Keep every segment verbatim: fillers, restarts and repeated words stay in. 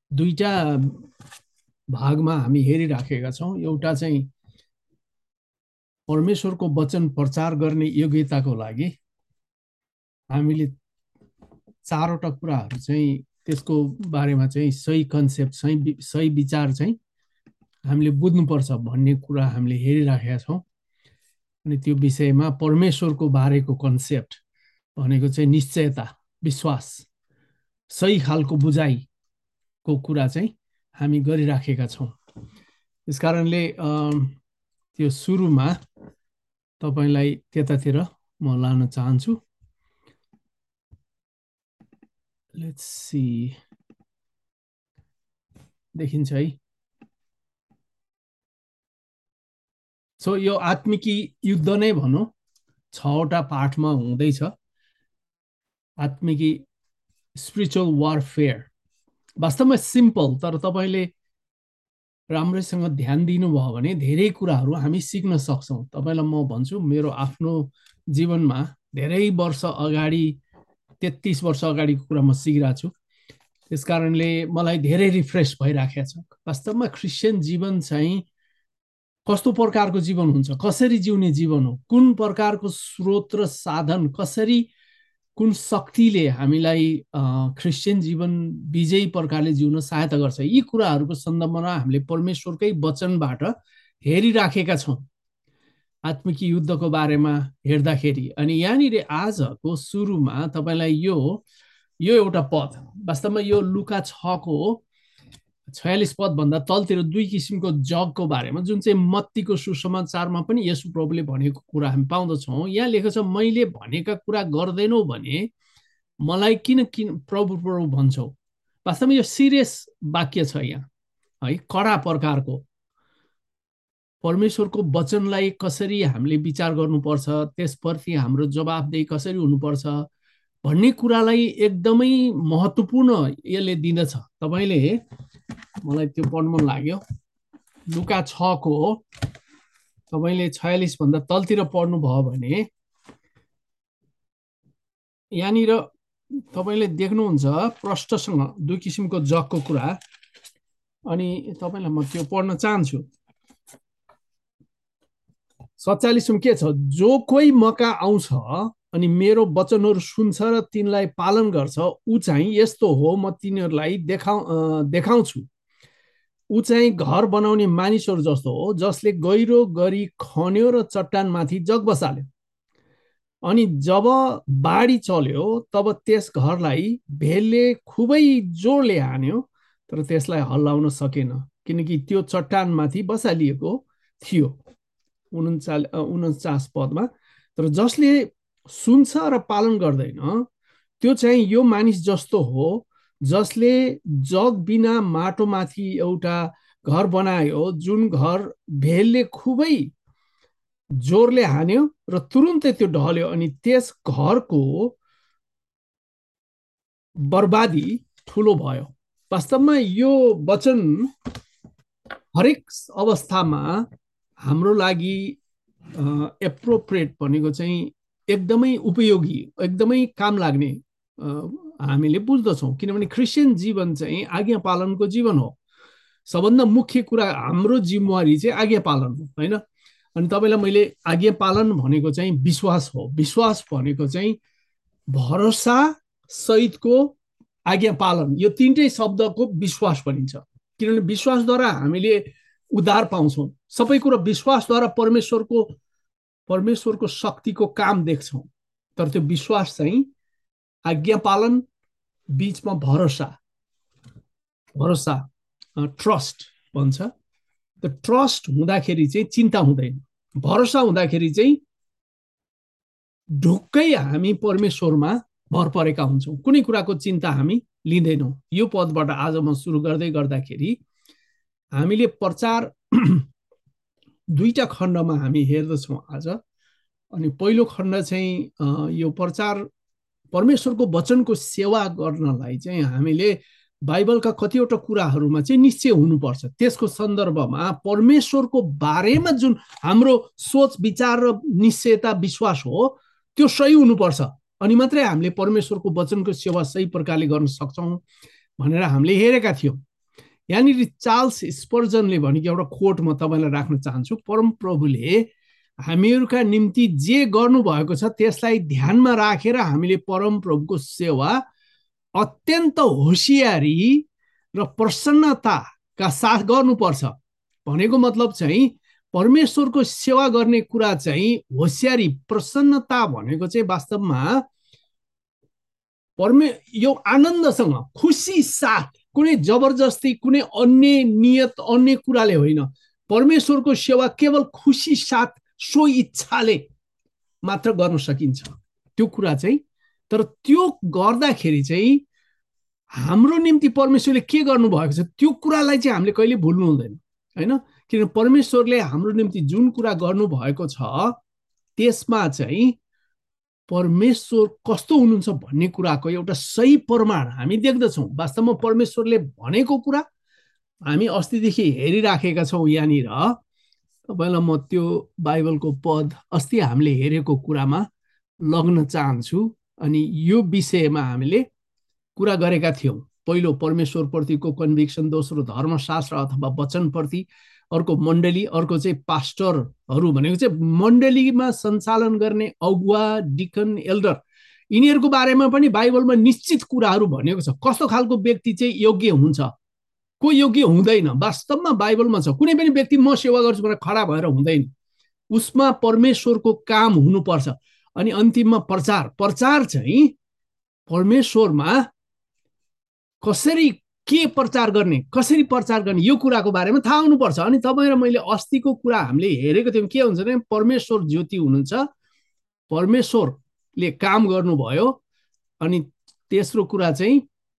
दुईटा भागमा हामी हेरिराखेका छौँ। एउटा चाहिँ परमेश्वरको वचन प्रचार गर्ने योग्यताको लागि हामीले चारवटा कुराहरू चाहिँ त्यसको बारेमा चाहिँ सही कन्सेप्ट सही सही विचार चाहिँ हामीले बुझ्नुपर्छ भन्ने कुरा हामीले हेरिराखेका छौँ। अनि त्यो विषयमा परमेश्वरको बारेको कन्सेप्ट भनेको चाहिँ निश्चयता, विश्वास, सही खालको बुझाइको कुरा चाहिँ हामी गरिराखेका छौँ। त्यस कारणले त्यो सुरुमा तपाईलाई त्यतातिर म लान चाहन्छु। लेट्स सी, देखिन्छ है। सो यो आत्मिकी युद्ध नै भनौँ, छवटा पाठमा हुँदैछ। आत्मिकी स्पिरिचुअल वारफेयर वास्तवमा सिम्पल, तर तपाईँले राम्रैसँग ध्यान दिनुभयो भने धेरै कुराहरू हामी सिक्न सक्छौँ। तपाईँलाई म भन्छु, मेरो आफ्नो जीवनमा धेरै वर्ष अगाडि, तेत्तिस वर्ष अगाडिको कुरा म सिकिरहेको छु। त्यस कारणले मलाई धेरै रिफ्रेस भइराखेको छ। वास्तवमा क्रिस्चियन जीवन चाहिँ कस्तो प्रकारको जीवन हुन्छ, कसरी जिउने जीवन हो, कुन प्रकारको स्रोत र साधन, कसरी कुन शक्तिले हामीलाई क्रिस्चियन जीवन विजयी प्रकारले जिउन सहायता गर्छ, यी कुराहरूको सन्दर्भमा हामीले परमेश्वरकै वचनबाट हेरिराखेका छौँ आत्मिक युद्धको बारेमा हेर्दाखेरि। अनि यहाँनिर आजको सुरुमा तपाईँलाई यो यो एउटा पद, वास्तवमा यो लुका छको छयालिस पद भन्दा तलतिर दुई किसिमको जगको बारेमा, जुन चाहिँ मत्तीको सुसमाचारमा पनि यसु प्रभुले भनेको कुरा हामी पाउँदछौँ। यहाँ लेखेको छ, मैले भनेका कुरा गर्दैनौ भने मलाई किन किन प्रभु प्रभु भन्छौ। वास्तवमा यो सिरियस वाक्य छ यहाँ है, कडा प्रकारको। परमेश्वरको वचनलाई कसरी हामीले विचार गर्नुपर्छ, त्यसप्रति हाम्रो जवाबदेही कसरी हुनुपर्छ भन्ने कुरालाई एकदमै महत्त्वपूर्ण यसले दिँदछ। तपाईँले, मलाई त्यो पढ्नु मन लाग्यो, लुका छको तपाईँले छयालिस भन्दा तलतिर पढ्नुभयो भने यहाँनिर तपाईँले देख्नुहुन्छ प्रष्टसँग दुई किसिमको जगको कुरा। अनि तपाईँलाई म त्यो पढ्न चाहन्छु। सत्तालिसमा के छ, जो कोही मका आउँछ अनि मेरो वचनहरू सुन्छ र तिनलाई पालन गर्छ, ऊ चाहिँ यस्तो हो, म तिनीहरूलाई देखाउ देखाउँछु ऊ चाहिँ घर बनाउने मानिसहरू जस्तो हो, जसले गहिरो गरी खन्यो र चट्टानमाथि जग बसाल्यो। अनि जब बाढी चल्यो तब त्यस घरलाई भेलले खुबै जोडले हान्यो, तर त्यसलाई हल्लाउन सकेन, किनकि त्यो चट्टानमाथि बसालिएको थियो। उन्चास उन्चास पदमा, तर जसले सुन्छ र पालन गर्दैन त्यो चाहिँ यो मानिस जस्तो हो, जसले जग बिना माटोमाथि एउटा घर बनायो, जुन घर भेलले खुबै जोरले हान्यो र तुरुन्तै त्यो ढल्यो, अनि त्यस घरको बर्बादी ठुलो भयो। वास्तवमा यो वचन हरेक अवस्थामा हाम्रो लागि एप्रोप्रिएट भनेको चाहिँ एकदमै उपयोगी, एकदमै काम लाग्ने हामीले बुझ्दछौँ। किनभने क्रिस्चियन जीवन चाहिँ आज्ञा पालनको जीवन हो। सबभन्दा मुख्य कुरा हाम्रो जिम्मेवारी चाहिँ आज्ञा पालन हो, होइन? अनि तपाईँलाई मैले आज्ञा पालन भनेको चाहिँ विश्वास हो। विश्वास भनेको चाहिँ भरोसा सहितको आज्ञा पालन, यो तिनटै शब्दको विश्वास भनिन्छ। किनभने विश्वासद्वारा हामीले उद्धार पाउँछौँ। सबै कुरो विश्वासद्वारा परमेश्वरको परमेश्वरको शक्तिको काम देख्छौँ। तर त्यो विश्वास चाहिँ आज्ञा पालन बीचमा भरोसा भरोसा ट्रस्ट भन्छ। त्यो ट्रस्ट हुँदाखेरि चाहिँ चिन्ता हुँदैन। भरोसा हुँदाखेरि चाहिँ ढुक्कै हामी परमेश्वरमा भर परेका हुन्छौँ, कुनै कुराको चिन्ता हामी लिँदैनौँ। यो पदबाट आज म सुरु गर्दै गर्दाखेरि हामीले प्रचार दुईटा खण्डमा हामी हेर्दछौँ आज। अनि पहिलो खण्ड चाहिँ यो प्रचार परमेश्वरको वचनको सेवा गर्नलाई चाहिँ हामीले बाइबलका कतिवटा कुराहरूमा चाहिँ निश्चय हुनुपर्छ। त्यसको सन्दर्भमा परमेश्वरको बारेमा जुन हाम्रो सोच विचार र निश्चयता विश्वास हो त्यो सही हुनुपर्छ, अनि मात्रै हामीले परमेश्वरको वचनको सेवा सही प्रकारले गर्न सक्छौँ भनेर हामीले हेरेका थियौँ। यहाँनिर चार्ल्स स्पर्जनले भनेको एउटा कोट म तपाईँलाई राख्न चाहन्छु। परमप्रभुले हामीहरूका निम्ति जे गर्नुभएको छ त्यसलाई ध्यानमा राखेर हामीले परमप्रभुको सेवा अत्यन्त होसियारी र प्रसन्नताका साथ गर्नुपर्छ। भनेको मतलब चाहिँ परमेश्वरको सेवा गर्ने कुरा चाहिँ होसियारी प्रसन्नता भनेको चाहिँ वास्तवमा परमे यो आनन्दसँग खुसी साथ, कुनै जबरजस्ती कुनै अन्य नियत अन्य कुराले होइन। परमेश्वरको सेवा केवल खुसी साथ सो इच्छाले मात्र गर्न सकिन्छ त्यो कुरा चाहिँ। तर त्यो गर्दाखेरि चाहिँ हाम्रो निम्ति परमेश्वरले के गर्नुभएको छ त्यो कुरालाई चाहिँ हामीले कहिले भुल्नु हुँदैन हैन। किन परमेश्वरले हाम्रो निम्ति जुन कुरा गर्नुभएको छ त्यसमा चाहिँ परमेश्वर कस्तो हुनुहुन्छ भन्ने कुराको एउटा सही प्रमाण हामी देख्दछौँ। वास्तवमा परमेश्वरले भनेको कुरा हामी अस्तिदेखि हेरिराखेका छौँ। यहाँनिर तपाईँलाई म त्यो बाइबलको पद अस्ति हामीले हेरेको कुरामा लग्न चाहन्छु। अनि यो विषयमा हामीले कुरा गरेका थियौँ। पहिलो परमेश्वरप्रतिको कन्भिक्सन, दोस्रो धर्मशास्त्र अथवा वचनप्रति, अर्को मण्डली, अर्को चाहिँ पास्टरहरू भनेको चाहिँ मण्डलीमा सञ्चालन गर्ने अगुवा, डिकन, एल्डर, यिनीहरूको बारेमा पनि बाइबलमा निश्चित कुराहरू भनेको छ। कस्तो खालको व्यक्ति चाहिँ योग्य हुन्छ, को योग्य हुँदैन, वास्तवमा बाइबलमा छ। कुनै पनि व्यक्ति म सेवा गर्छु भनेर खडा भएर हुँदैन, उसमा परमेश्वरको काम हुनुपर्छ। अनि अन्तिममा प्रचार प्रचार चाहिँ परमेश्वरमा कसरी के प्रचार गर्ने, कसरी प्रचार गर्ने यो कुराको बारेमा थाहा हुनुपर्छ। अनि तपाईँ र मैले अस्तिको कुरा हामीले हेरेको थियौँ। के हुन्छ भने परमेश्वर ज्योति हुनुहुन्छ, परमेश्वरले काम गर्नुभयो। अनि तेस्रो कुरा चाहिँ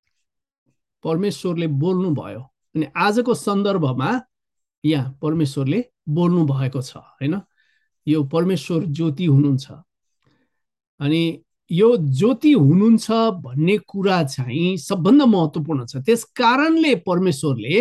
परमेश्वरले बोल्नु भयो। अनि आजको सन्दर्भमा यहाँ परमेश्वरले बोल्नु भएको छ हैन। यो परमेश्वर ज्योति हुनुहुन्छ। अनि यो ज्योति हुनुहुन्छ भन्ने कुरा चाहिँ सबभन्दा महत्त्वपूर्ण छ। त्यस कारणले परमेश्वरले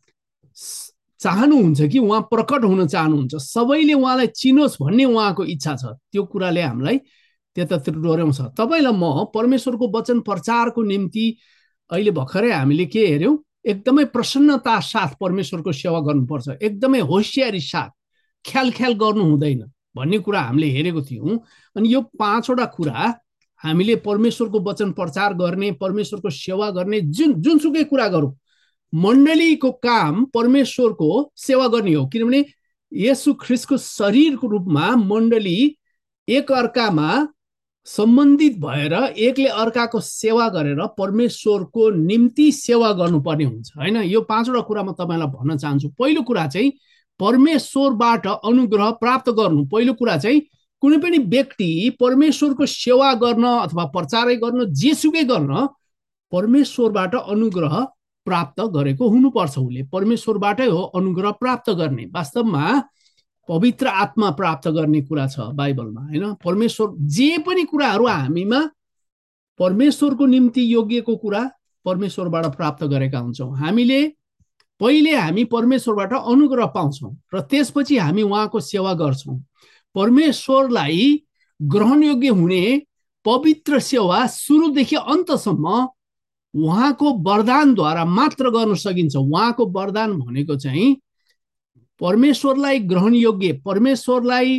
चाहनुहुन्छ कि उहाँ प्रकट हुन चाहनुहुन्छ, सबैले उहाँलाई चिनोस् भन्ने उहाँको इच्छा छ। त्यो कुराले हामीलाई त्यतातिर डोर्याउँछ। तपाईँलाई म परमेश्वरको वचन प्रचारको निम्ति अहिले भर्खरै हामीले के हेऱ्यौँ, एकदमै प्रसन्नता साथ परमेश्वरको सेवा गर्नुपर्छ, एकदमै होसियारी साथ, ख्याल ख्याल गर्नु हुँदैन भन्ने कुरा हामीले हेरेको थियौँ। अनि यो पाँचवटा कुरा हामीले परमेश्वरको वचन प्रचार गर्ने, परमेश्वरको सेवा गर्ने, जुन जुनसुकै कुरा गरौँ, मण्डलीको काम परमेश्वरको सेवा गर्ने हो। किनभने येशू ख्रीष्टको शरीरको रूपमा मण्डली एक अर्कामा सम्बन्धित भएर एकले अर्काको सेवा गरेर परमेश्वरको निम्ति सेवा गर्नुपर्ने हुन्छ हैन। यो पाँचवटा कुरा म तपाईँलाई भन्न चाहन्छु। पहिलो कुरा चाहिँ परमेश्वरबाट अनुग्रह प्राप्त गर्नु। पहिलो कुरा चाहिँ कुनै पनि व्यक्ति परमेश्वरको सेवा गर्न अथवा प्रचारै गर्न, जेसुकै गर्न, परमेश्वरबाट अनुग्रह प्राप्त गरेको हुनुपर्छ। उसले परमेश्वरबाटै हो अनुग्रह प्राप्त गर्ने। वास्तवमा पवित्र आत्मा प्राप्त गर्ने कुरा छ बाइबलमा हैन। परमेश्वर जे पनि कुराहरू हामीमा परमेश्वरको निम्ति योग्यको कुरा परमेश्वरबाट प्राप्त गरेका हुन्छौँ। हामीले पहिले हामी परमेश्वरबाट अनुग्रह पाउँछौँ र त्यसपछि हामी उहाँको सेवा गर्छौँ। परमेश्वरलाई ग्रहणयोग्य हुने पवित्र सेवा सुरुदेखि अन्तसम्म उहाँको वरदानद्वारा मात्र गर्न सकिन्छ। उहाँको वरदान भनेको चाहिँ परमेश्वरलाई ग्रहणयोग्य, परमेश्वरलाई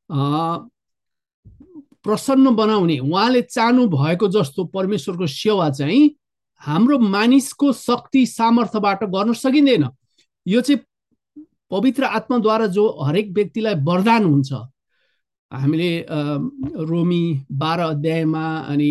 प्रसन्न बनाउने, उहाँले चाहनु भएको जस्तो परमेश्वरको सेवा चाहिँ हाम्रो मानिसको शक्ति सामर्थ्यबाट गर्न सकिँदैन। यो चाहिँ पवित्र आत्माद्वारा जो हरेक व्यक्तिलाई वरदान हुन्छ। हामीले रोमी बाह्र अध्यायमा अनि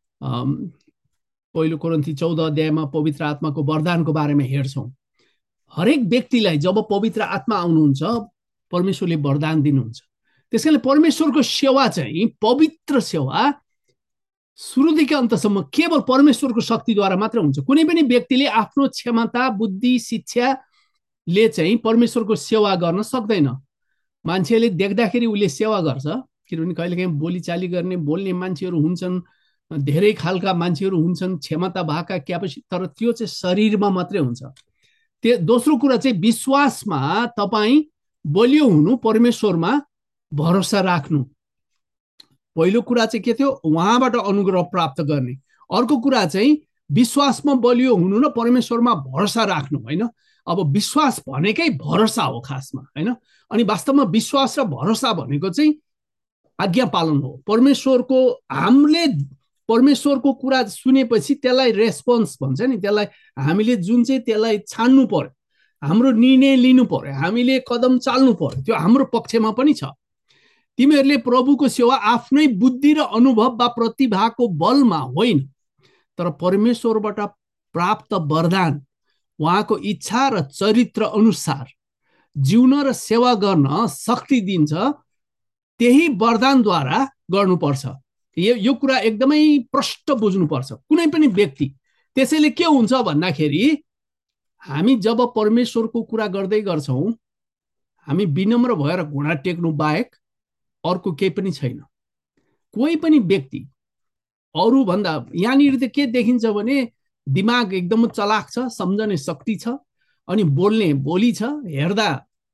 पहिलो कोरिन्थी चौध अध्यायमा पवित्र आत्माको वरदानको बारेमा हेर्छौँ। हरेक व्यक्तिलाई जब पवित्र आत्मा आउनुहुन्छ परमेश्वरले वरदान दिनुहुन्छ। त्यसकारणले परमेश्वरको सेवा चाहिँ पवित्र सेवा सुरुदेखि अन्तसम्म केवल परमेश्वरको शक्तिद्वारा मात्र हुन्छ। कुनै पनि व्यक्तिले आफ्नो क्षमता, बुद्धि, शिक्षाले चाहिँ परमेश्वरको सेवा गर्न सक्दैन। मान्छेले देख्दाखेरि उसले सेवा गर्छ, किनभने कहिलेकाहीँ बोलीचाली गर्ने, बोल्ने मान्छेहरू हुन्छन्, धेरै खालका मान्छेहरू हुन्छन्, क्षमता भएका क्यापेसिटी, तर त्यो चाहिँ शरीरमा मात्रै हुन्छ। त्यो दोस्रो कुरा चाहिँ विश्वासमा तपाईँ बलियो हुनु, परमेश्वरमा भरोसा राख्नु। पहिलो कुरा चाहिँ के थियो, उहाँबाट अनुग्रह प्राप्त गर्ने। अर्को कुरा चाहिँ विश्वासमा बलियो हुनु र परमेश्वरमा भरोसा राख्नु होइन। अब विश्वास भनेकै भरोसा हो खासमा होइन। अनि वास्तवमा विश्वास र भरोसा भनेको चाहिँ आज्ञा पालन हो। परमेश्वरको हामीले परमेश्वरको कुरा सुनेपछि त्यसलाई रेस्पोन्स भन्छ नि, त्यसलाई हामीले जुन चाहिँ त्यसलाई छान्नु पर्यो, हाम्रो निर्णय लिनु पर्यो, हामीले कदम चाल्नु पर्यो, त्यो हाम्रो पक्षमा पनि छ। तिमीहरूले प्रभुको सेवा आफ्नै बुद्धि र अनुभव वा प्रतिभाको बलमा होइन, तर परमेश्वरबाट प्राप्त वरदान, उहाँको इच्छा र चरित्र अनुसार जिउन र सेवा गर्न शक्ति दिन्छ, त्यही वरदानद्वारा गर्नुपर्छ। यो यो कुरा एकदमै प्रष्ट बुझ्नुपर्छ कुनै पनि व्यक्ति। त्यसैले के हुन्छ भन्दाखेरि हामी जब परमेश्वरको कुरा गर्दै गर्छौँ, हामी विनम्र भएर घुँडा टेक्नु बाहेक अर्को केही पनि छैन। कोही पनि व्यक्ति अरू भन्दा यहाँनिर त के देखिन्छ भने दिमाग एकदम चलाक छ, सम्झने शक्ति छ, अनि बोल्ने बोली छ, हेर्दा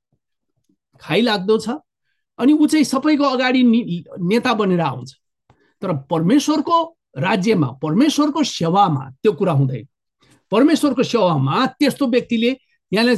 खाइलाग्दो छ, अनि ऊ चाहिँ सबैको अगाडि नेता बनेर आउँछ। तर परमेश्वरको राज्यमा, परमेश्वरको सेवामा त्यो कुरा हुँदैन। परमेश्वरको सेवामा त्यस्तो व्यक्तिले यहाँले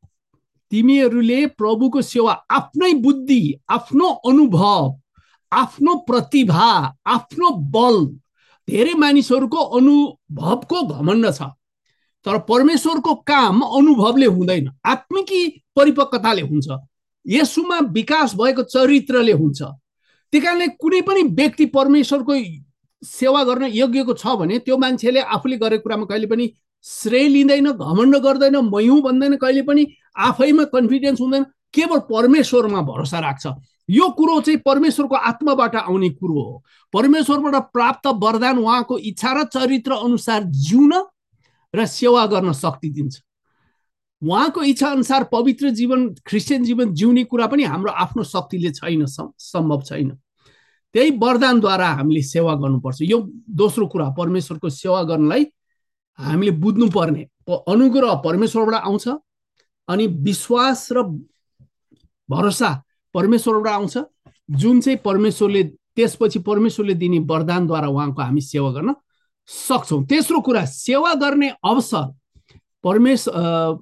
तिमीहरूले प्रभुको सेवा आफ्नै बुद्धि, आफ्नो अनुभव, आफ्नो प्रतिभा, आफ्नो बल, धेरै मानिसहरूको अनुभवको घमण्ड छ, तर परमेश्वरको काम अनुभवले हुँदैन, आत्मिकी परिपक्वताले हुन्छ, येशूमा विकास भएको चरित्रले हुन्छ। त्यही कारणले कुनै पनि व्यक्ति परमेश्वरको सेवा गर्न योग्यको छ भने त्यो मान्छेले आफूले गरेको कुरामा कहिले पनि श्रेय लिँदैन, घमण्ड गर्दैन, मै हुँ भन्दैन, कहिले पनि आफैमा कन्फिडेन्स हुँदैन, केवल परमेश्वरमा भरोसा राख्छ। यो कुरो चाहिँ परमेश्वरको आत्माबाट आउने कुरो हो। परमेश्वरबाट प्राप्त वरदान उहाँको इच्छा र चरित्र अनुसार जिउन र सेवा गर्न शक्ति दिन्छ। उहाँको इच्छा अनुसार पवित्र जीवन, क्रिस्चियन जीवन जिउने कुरा पनि हाम्रो आफ्नो शक्तिले छैन, सम्भव छैन। त्यही वरदानद्वारा हामीले सेवा गर्नुपर्छ। यो दोस्रो कुरा, परमेश्वरको सेवा गर्नलाई हामीले बुझ्नुपर्ने अनुग्रह परमेश्वरबाट आउँछ, अनि विश्वास र भरोसा परमेश्वरबाट आउँछ, जुन चाहिँ परमेश्वरले त्यसपछि परमेश्वरले दिने वरदानद्वारा उहाँको हामी सेवा गर्न सक्छौँ। तेस्रो कुरा, सेवा गर्ने अवसर परमेश्वर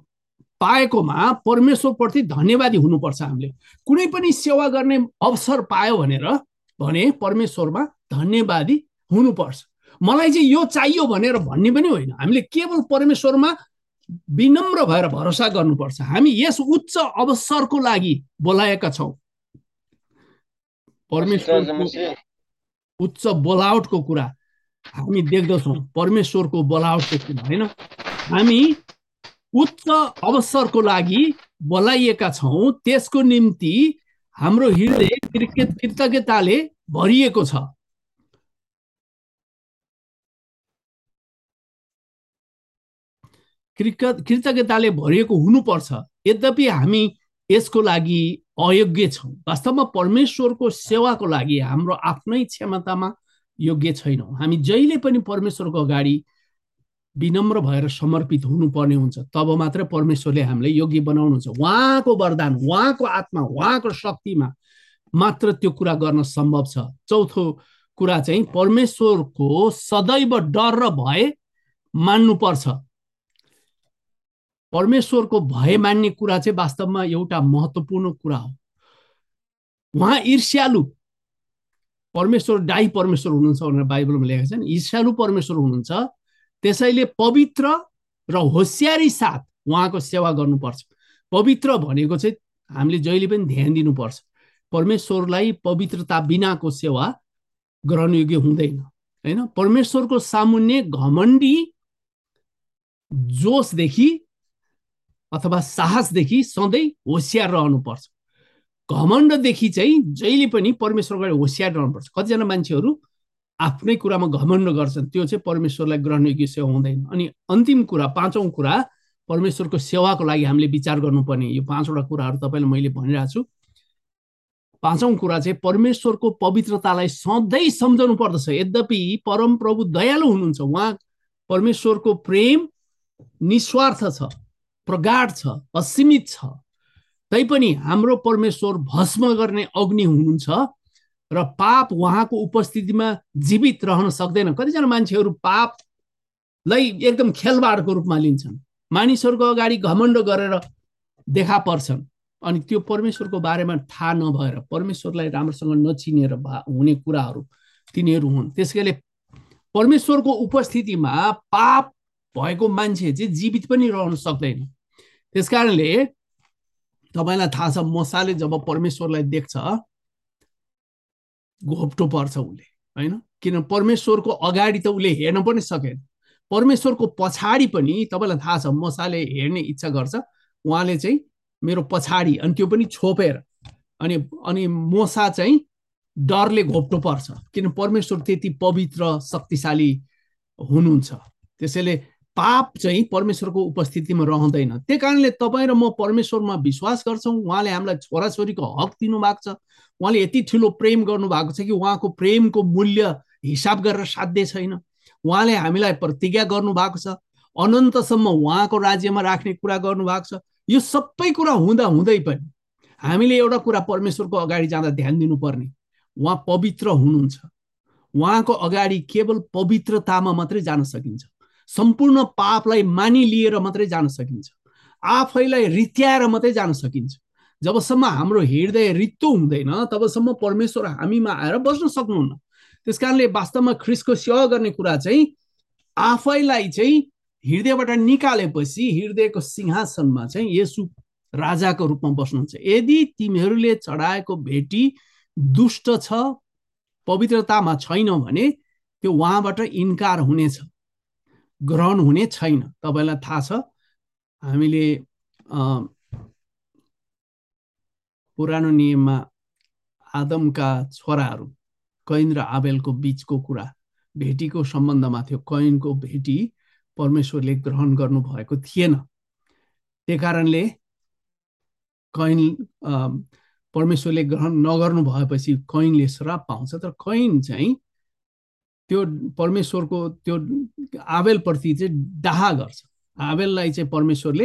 पाएकोमा परमेश्वरप्रति धन्यवादी हुनुपर्छ। हामीले कुनै पनि सेवा गर्ने अवसर पायो भनेर भने परमेश्वरमा धन्यवादी हुनुपर्छ। मलाई चाहिँ यो चाहियो भनेर भन्ने पनि होइन, हामीले केवल परमेश्वरमा विनम्र भएर भरोसा गर्नुपर्छ। हामी यस उच्च अवसरको लागि बोलाएका छौँ। परमेश्वरको उच्च बोलावटको कुरा हामी देख्दछौँ, परमेश्वरको बोलावटको कुरा होइन। हामी उच्च अवसरको लागि बोलाइएका छौँ, त्यसको निम्ति हाम्रो हृदय कृतज्ञताले भरिएको छ। कृतज्ञताले भरिएको हुनुपर्छ। यद्यपि हामी यसको लागि अयोग्य छौँ। वास्तवमा परमेश्वरको सेवाको लागि हाम्रो आफ्नै क्षमतामा योग्य छैनौँ। हामी जहिले पनि परमेश्वरको अगाडि विनम्र भएर समर्पित हुनुपर्ने हुन्छ, तब मात्र परमेश्वरले हामीलाई योग्य बनाउनुहुन्छ। उहाँको वरदान, उहाँको आत्मा, उहाँको शक्तिमा मात्र त्यो कुरा गर्न सम्भव छ। चौथो कुरा चाहिँ परमेश्वरको सदैव डर र भय मान्नुपर्छ। परमेश्वरको भय मान्ने कुरा चाहिँ वास्तवमा एउटा महत्त्वपूर्ण कुरा हो। उहाँ ईर्ष्यालु परमेश्वर, दाई परमेश्वर हुनुहुन्छ भनेर बाइबलमा लेखेको छ नि, ईर्ष्यालु परमेश्वर हुनुहुन्छ। त्यसैले पवित्र र होसियारी साथ उहाँको सेवा गर्नुपर्छ। पवित्र भनेको चाहिँ हामीले जहिले पनि ध्यान दिनुपर्छ। परमेश्वरलाई पवित्रता बिनाको सेवा ग्रहणयोग्य हुँदैन होइन। परमेश्वरको सामुन्ने घमण्डी जोशदेखि अथवा साहसदेखि सधैँ होसियार रहनुपर्छ। घमण्डदेखि चाहिँ जहिले पनि परमेश्वरको लागि होसियार रहनुपर्छ। कतिजना मान्छेहरू आफ्नै कुरामा घमण्ड गर्छन्, त्यो चाहिँ परमेश्वरलाई ग्रहणयोग्य सेवा हुँदैन। अनि अन्तिम कुरा, पाँचौँ कुरा, परमेश्वरको सेवाको लागि हामीले विचार गर्नुपर्ने यो पाँचवटा कुराहरू तपाईँलाई मैले भनिरहेको छु। पाँचौँ कुरा चाहिँ परमेश्वरको पवित्रतालाई सधैँ सम्झाउनु पर्दछ। यद्यपि परमप्रभु दयालु हुनुहुन्छ, उहाँ परमेश्वरको प्रेम निस्वार्थ छ, प्रगाढ छ, असीमित छ, तैपनि हाम्रो परमेश्वर भस्म गर्ने अग्नि हुनुहुन्छ र पाप उहाँको उपस्थितिमा जीवित रहन सक्दैन। कतिजना मान्छेहरू पाप एकदम खेलबाडको रूपमा लिन्छन्, मानिसहरूको अगाडि घमण्ड गरेर देखा पर्छन्। अनि त्यो परमेश्वरको बारेमा थाहा नभएर, परमेश्वरलाई राम्रोसँग नचिनेर हुने कुराहरू तिनीहरू हुन्। त्यसैले परमेश्वरको उपस्थितिमा पाप भएको मान्छे चाहिँ जीवित पनि रहन सक्दैन। त्यसकारणले तपाईँलाई थाहा छ, मूसाले जब परमेश्वरलाई देख्छ घोप्टो पर्छ उसले, होइन? किन परमेश्वरको अगाडि त उसले हेर्न पनि सकेन, परमेश्वरको पछाडि पनि तपाईँलाई थाहा छ मूसाले हेर्ने इच्छा गर्छ, उहाँले चाहिँ मेरो पछाडि, अनि त्यो पनि छोपेर, अनि अनि मूसा चाहिँ डरले घोप्टो पर्छ, किन परमेश्वर त्यति पवित्र शक्तिशाली हुनुहुन्छ। त्यसैले पाप चाहिँ परमेश्वरको उपस्थितिमा रहँदैन। त्यही कारणले तपाईँ र म परमेश्वरमा विश्वास गर्छौँ, उहाँले हामीलाई छोराछोरीको हक दिनुभएको छ, उहाँले यति ठुलो प्रेम गर्नुभएको छ कि उहाँको प्रेमको मूल्य हिसाब गरेर साध्य छैन। उहाँले हामीलाई प्रतिज्ञा गर्नुभएको छ, अनन्तसम्म उहाँको राज्यमा राख्ने कुरा गर्नुभएको छ। यो सबै कुरा हुँदा हुँदै पनि हामीले एउटा कुरा परमेश्वरको अगाडि जाँदा ध्यान दिनुपर्ने, उहाँ पवित्र हुनुहुन्छ। उहाँको अगाडि केवल पवित्रतामा मात्रै जान सकिन्छ, सम्पूर्ण पापलाई मानिलिएर मात्रै जान सकिन्छ, आफैलाई रित्याएर मात्रै जान सकिन्छ। जबसम्म हाम्रो हृदय रित्तो हुँदैन तबसम्म परमेश्वर हामीमा आएर बस्न सक्नुहुन्न। त्यसकारणले वास्तवमा ख्रीष्टको सेवा गर्ने कुरा चाहिँ आफैलाई चाहिँ हृदयबाट निकालेपछि हृदयको सिंहासनमा चाहिँ येशू राजाको रूपमा बस्नुहुन्छ। यदि तिमीहरूले चढाएको भेटी दुष्ट छ, पवित्रतामा छैन भने त्यो उहाँबाट इन्कार हुनेछ, ग्रहण हुने छैन। तपाईलाई थाहा छ, हामीले पुरानो नियममा आदमका छोराहरू कैन र आबेलको बीचको कुरा भेटीको सम्बन्धमा थियो। कैनको भेटी परमेश्वरले ग्रहण गर्नु भएको थिएन। त्यही कारणले कैन परमेश्वरले ग्रहण नगर्नु भएपछि कैनले श्राप पाउँछ। तर कैन चाहिँ त्यो परमेश्वरको त्यो आबेलप्रति चाहिँ डाहा गर्छ। आबेललाई चाहिँ परमेश्वरले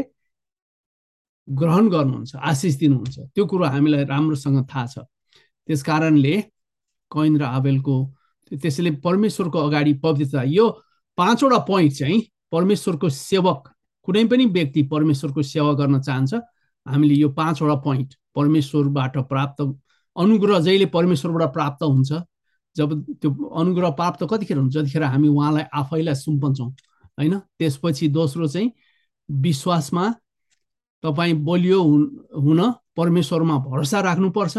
ग्रहण गर्नुहुन्छ, आशिष दिनुहुन्छ। त्यो कुरो हामीलाई राम्रोसँग थाहा छ। त्यस कारणले कैन र आबेलको, त्यसैले परमेश्वरको अगाडि पवित्रता, यो पाँचवटा पोइन्ट चाहिँ परमेश्वरको सेवक, कुनै पनि व्यक्ति परमेश्वरको सेवा गर्न चाहन्छ, हामीले यो पाँचवटा पोइन्ट परमेश्वरबाट प्राप्त अनुग्रह जहिले परमेश्वरबाट प्राप्त हुन्छ। जब त्यो अनुग्रह प्राप्त कतिखेर हुन्छ? जतिखेर हामी उहाँलाई आफैलाई सुम्पन्छौँ, होइन? त्यसपछि दोस्रो चाहिँ विश्वासमा तपाईँ बलियो हुन परमेश्वरमा भरोसा राख्नुपर्छ।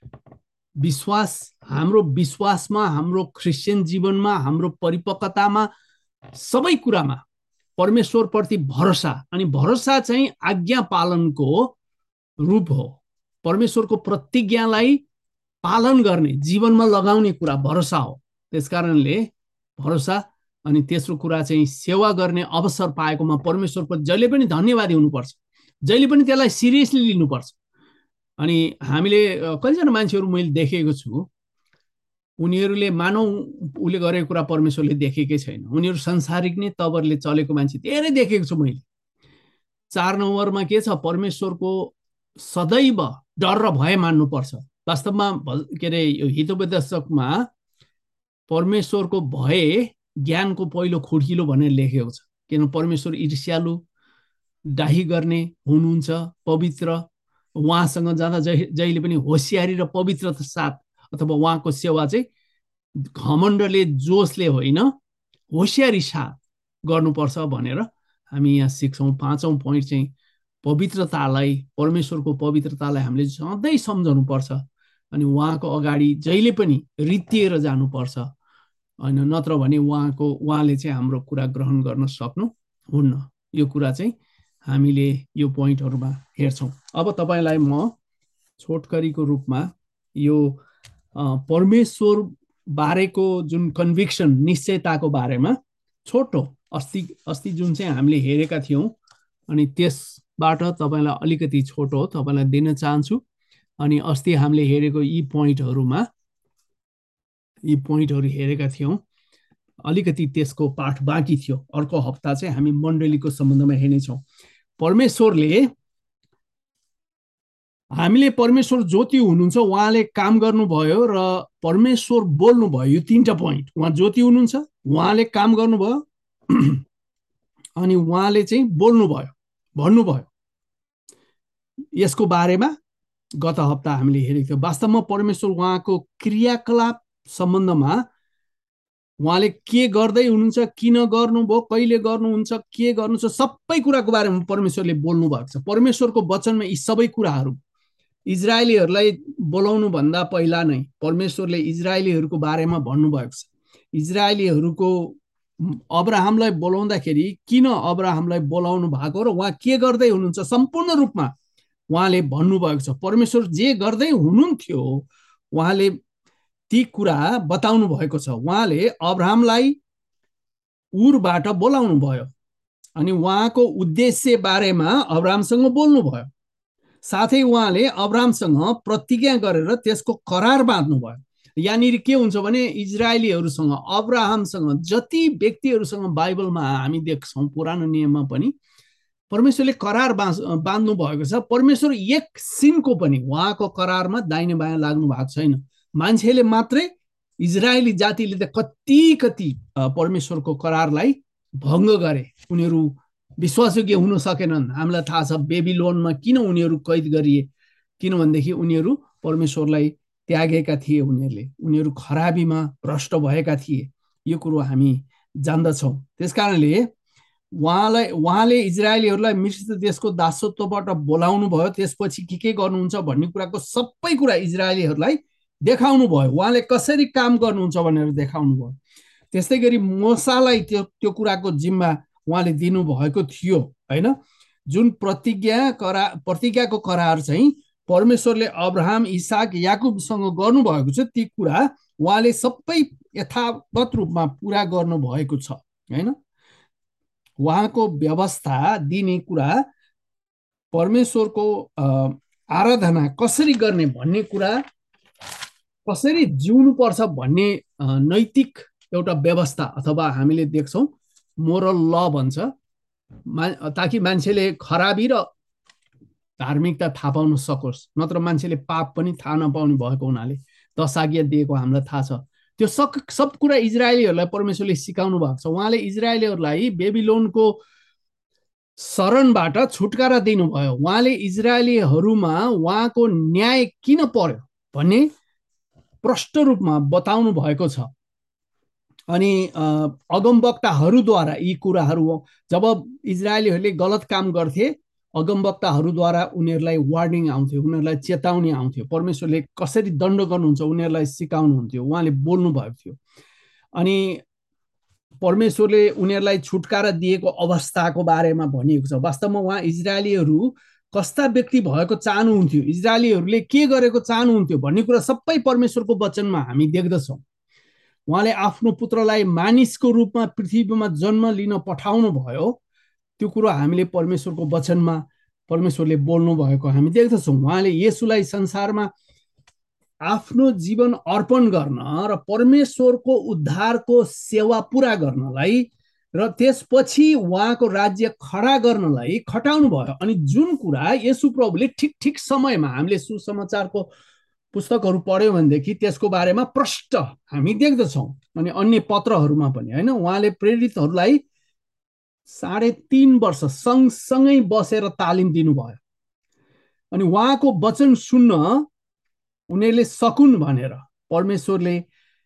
विश्वास, हाम्रो विश्वासमा, हाम्रो क्रिस्चियन जीवनमा, हाम्रो परिपक्वतामा, सबै कुरामा परमेश्वरप्रति भरोसा। अनि भरोसा चाहिँ आज्ञा पालनको रूप हो। परमेश्वरको प्रतिज्ञालाई पालन गर्ने, जीवनमा लगाउने कुरा भरोसा हो। त्यसकारणले भरोसा। अनि तेस्रो कुरा चाहिँ सेवा गर्ने अवसर पाएकोमा परमेश्वरको जहिले पनि धन्यवादी हुनुपर्छ, जहिले पनि त्यसलाई सिरियसली लिनुपर्छ। अनि हामीले कतिजना मान्छेहरू मैले देखेको छु, उनीहरूले मानौ उसले गरेको कुरा परमेश्वरले देखेकै छैन, उनीहरू संसारिक नै तवरले चलेको मान्छे धेरै देखेको छु मैले। चार नम्बरमा के छ? परमेश्वरको सदैव डर र भय मान्नुपर्छ। वास्तवमा के अरे यो हितोपदेशकमा परमेश्वरको भय ज्ञानको पहिलो खुड्किलो भनेर लेखेको छ। किन? परमेश्वर ईर्ष्यालु, डाही गर्ने हुनुहुन्छ, पवित्र। उहाँसँग जाँदा जहिले पनि होसियारी र पवित्रता साथ, अथवा उहाँको सेवा चाहिँ घमण्डले, जोसले होइन, होसियारी साथ गर्नुपर्छ भनेर हामी यहाँ सिक्छौँ। पाँचौँ पोइन्ट चाहिँ पवित्रतालाई, परमेश्वरको पवित्रतालाई हामीले सधैँ सम्झाउनुपर्छ। अनि उहाँको अगाडि जहिले पनि रित्तिएर जानुपर्छ, होइन? नत्र भने उहाँको उहाँले चाहिँ हाम्रो कुरा ग्रहण गर्न सक्नुहुन्न। यो कुरा चाहिँ हामीले यो पोइन्टहरूमा हेर्छौँ। अब तपाईँलाई म छोटकरीको रूपमा यो परमेश्वर बारेको जुन कन्भिक्सन, निश्चयताको बारेमा छोटो अस्ति अस्ति जुन चाहिँ हामीले हेरेका थियौँ, अनि त्यसबाट तपाईँलाई अलिकति छोटो तपाईँलाई दिन चाहन्छु। अनि अस्ति हामीले हेरेको यी पोइन्टहरूमा यी पोइन्टहरू हेरेका थियौँ, अलिकति त्यसको पाठ बाँकी थियो। अर्को हप्ता चाहिँ हामी मण्डलीको सम्बन्धमा हेर्नेछौँ। परमेश्वरले, हामीले परमेश्वर ज्योति हुनुहुन्छ, उहाँले काम गर्नुभयो र परमेश्वर बोल्नुभयो। यो तिनवटा पोइन्ट, उहाँ ज्योति हुनुहुन्छ, उहाँले काम गर्नुभयो अनि उहाँले चाहिँ बोल्नुभयो, भन्नुभयो। यसको बारेमा गत हप्ता हामीले हेरेको थियौँ। वास्तवमा परमेश्वर उहाँको क्रियाकलाप सम्बन्धमा उहाँले के गर्दै हुनुहुन्छ, किन गर्नुभयो, कहिले गर्नुहुन्छ, के गर्नुहुन्छ, सबै कुराको बारेमा परमेश्वरले बोल्नु भएको छ। परमेश्वरको वचनमा यी सबै कुराहरू इजरायलीहरूलाई बोलाउनु भन्दा पहिला नै परमेश्वरले इजरायलीहरूको बारेमा भन्नुभएको छ। इजरायलीहरूको अब्राहमलाई बोलाउँदाखेरि किन अब्राहमलाई बोलाउनु भएको र उहाँ के गर्दै हुनुहुन्छ सम्पूर्ण रूपमा उहाँले भन्नुभएको छ। परमेश्वर जे गर्दै हुनुहुन्थ्यो उहाँले ती कुरा बताउनु भएको छ। उहाँले अब्राहमलाई उरबाट बोलाउनु भयो अनि उहाँको उद्देश्य बारेमा अब्राहमसँग बोल्नुभयो। साथै उहाँले अब्राहमसँग प्रतिज्ञा गरेर त्यसको करार बाँध्नुभयो। यहाँनिर के हुन्छ भने इजरायलीहरूसँग, अब्राहमसँग, जति व्यक्तिहरूसँग बाइबलमा हामी देख्छौँ, पुरानो नियममा पनि परमेश्वरले करार बाँध्नु भएको छ। परमेश्वर एक सिनको पनि उहाँको करारमा दाहिने बायाँ लाग्नु भएको छैन। मान्छेले मात्रै, इजरायली जातिले त कति कति परमेश्वरको करारलाई भङ्ग गरे। उनीहरू विश्वासयोग्य हुन सकेनन्। हामीलाई थाहा छ बेबिलोनमा किन उनीहरू कैद गरिए, किनभनेदेखि उनीहरू परमेश्वरलाई त्यागेका थिए। उनीहरूले उनीहरू खराबीमा भ्रष्ट भएका थिए। यो कुरो हामी जान्दछौँ। त्यस कारणले उहाँलाई उहाँले इजरायलीहरूलाई मिश्र देशको दासत्वबाट बोलाउनु भयो। त्यसपछि के के गर्नुहुन्छ भन्ने कुराको सबै कुरा इजरायलीहरूलाई देखाउनु भयो। उहाँले कसरी काम गर्नुहुन्छ भनेर देखाउनु भयो। त्यस्तै गरी मोसालाई त्यो त्यो कुराको जिम्मा उहाँले दिनुभएको थियो, होइन? जुन प्रतिज्ञा करा प्रतिज्ञाको करार चाहिँ परमेश्वरले अब्राहम, इसाक, याकुबसँग गर्नुभएको छ, ती कुरा उहाँले सबै यथावत रूपमा पुरा गर्नुभएको छ, होइन? उहाँको व्यवस्था दिने कुरा, परमेश्वरको आराधना कसरी गर्ने भन्ने कुरा, कसरी जिउनु पर्छ भन्ने नैतिक एउटा व्यवस्था, अथवा हामीले देख्छौँ मोरल ल भन्छ, मा ताकि मान्छेले खराबी र धार्मिकता थाहा पाउन सकोस्। नत्र मान्छेले पाप पनि थाहा नपाउने भएको हुनाले दश आज्ञा दिएको हामीलाई थाहा छ। त्यो सब सब कुरा इजरायलीहरूलाई परमेश्वरले सिकाउनु भएको छ। उहाँले इजरायलीहरूलाई बेबिलोनको शरणबाट छुटकारा दिनुभयो। उहाँले इजरायलीहरूमा उहाँको न्याय किन पर्यो भन्ने प्रष्ट रूपमा बताउनु भएको छ। अनि अगमवक्ताहरूद्वारा यी कुराहरू, जब इजरायलीहरूले गलत काम गर्थे, अगमवक्ताहरूद्वारा उनीहरूलाई वार्निङ आउँथ्यो, उनीहरूलाई चेतावनी आउँथ्यो। परमेश्वरले कसरी दण्ड गर्नुहुन्छ उनीहरूलाई सिकाउनुहुन्थ्यो, उहाँले बोल्नु भएको थियो। अनि परमेश्वरले उनीहरूलाई छुटकारा दिएको अवस्थाको बारेमा भनिएको छ। वास्तवमा उहाँ इजरायलीहरू कस्ता व्यक्ति भएको चाहनुहुन्थ्यो, इजरायलीहरूले के गरेको चाहनुहुन्थ्यो भन्ने कुरा सबै परमेश्वरको वचनमा हामी देख्दछौँ। उहाँले आफ्नो पुत्रलाई मानिसको रूपमा पृथ्वीमा जन्म लिन पठाउनु भयो। त्यो कुरो हामीले परमेश्वरको वचनमा परमेश्वरले बोल्नु भएको हामी देख्दछौँ। उहाँले येशूलाई संसारमा आफ्नो जीवन अर्पण गर्न र परमेश्वरको उद्धारको सेवा पुरा गर्नलाई र त्यसपछि उहाँको राज्य खडा गर्नलाई खटाउनु भयो। अनि जुन कुरा येशू प्रभुले ठिक ठिक समयमा, हामीले सुसमाचारको पुस्तकहरू पढ्यौँ भनेदेखि त्यसको बारेमा प्रष्ट हामी देख्दछौँ। अनि अन्य पत्रहरूमा पनि, होइन? उहाँले प्रेरितहरूलाई साढे तीन वर्ष सँगसँगै बसेर तालिम दिनुभयो। अनि उहाँको वचन सुन्न उनीहरूले सकुन् भनेर परमेश्वरले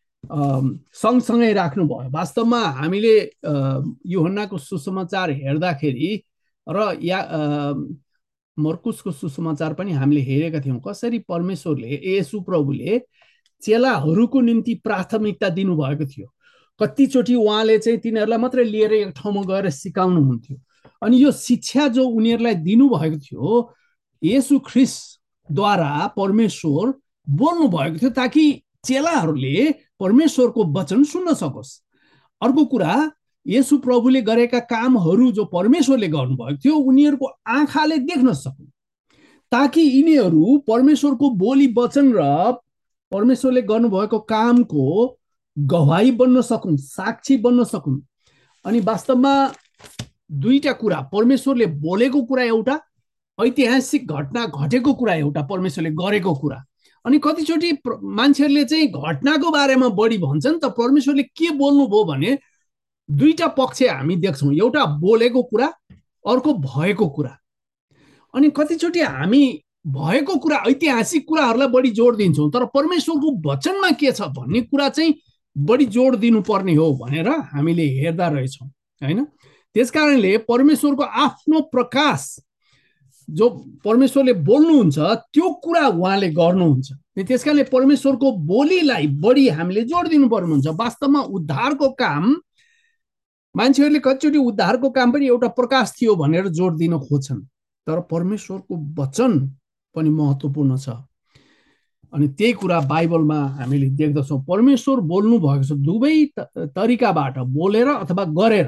सँगसँगै राख्नुभयो। वास्तवमा हामीले यूहन्नाको सुसमाचार हेर्दाखेरि र या मर्कुसको सुसमाचार पनि हामीले हेरेका थियौँ कसरी परमेश्वरले, येशू प्रभुले चेलाहरूको निम्ति प्राथमिकता दिनुभएको थियो। कतिचोटि उहाँले चाहिँ तिनीहरूलाई मात्रै लिएर एक ठाउँमा गएर सिकाउनुहुन्थ्यो। अनि यो शिक्षा जो उनीहरूलाई दिनुभएको थियो, येशू ख्रीष्टद्वारा परमेश्वर बोल्नु भएको थियो ताकि चेलाहरूले परमेश्वरको वचन सुन्न सकोस्। अर्को कुरा, येशू प्रभुले गरेका कामहरू जो परमेश्वरले गर्नुभएको थियो उनीहरूको आँखाले देख्न सकुन्, ताकि यिनीहरू परमेश्वरको बोली वचन र परमेश्वरले गर्नुभएको कामको गवाही बन्न सकुन्, साक्षी बन्न सकुन्। अनि वास्तवमा दुईटा कुरा, परमेश्वरले बोलेको कुरा एउटा, ऐतिहासिक घटना घटेको कुरा एउटा, परमेश्वरले गरेको कुरा। अनि कतिचोटि मान्छेहरूले चाहिँ घटनाको बारेमा बढी भन्छन् त परमेश्वरले के बोल्नुभयो भने दुईटा पक्ष हामी देख्छौँ, एउटा बोलेको कुरा, अर्को भएको कुरा। अनि कतिचोटि हामी भएको कुरा, ऐतिहासिक कुराहरूलाई बढी जोड दिन्छौँ, तर परमेश्वरको वचनमा के छ भन्ने कुरा चाहिँ बढी जोड दिनुपर्ने हो भनेर हामीले हेर्दा रहेछौँ, होइन? त्यस कारणले परमेश्वरको आफ्नो प्रकाश जो परमेश्वरले बोल्नुहुन्छ त्यो कुरा उहाँले गर्नुहुन्छ। त्यस कारणले परमेश्वरको बोलीलाई बढी हामीले जोड दिनुपर्ने हुन्छ। वास्तवमा उद्धारको काम, मान्छेहरूले कतिचोटि उद्धारको काम पनि एउटा प्रकाश थियो भनेर जोड दिन खोज्छन्, तर परमेश्वरको वचन पनि महत्त्वपूर्ण छ। अनि त्यही कुरा बाइबलमा हामीले देख्दछौँ। परमेश्वर बोल्नु भएको छ दुवै तरिकाबाट, बोलेर अथवा गरेर।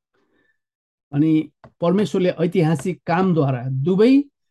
अनि परमेश्वरले ऐतिहासिक कामद्वारा, दुवै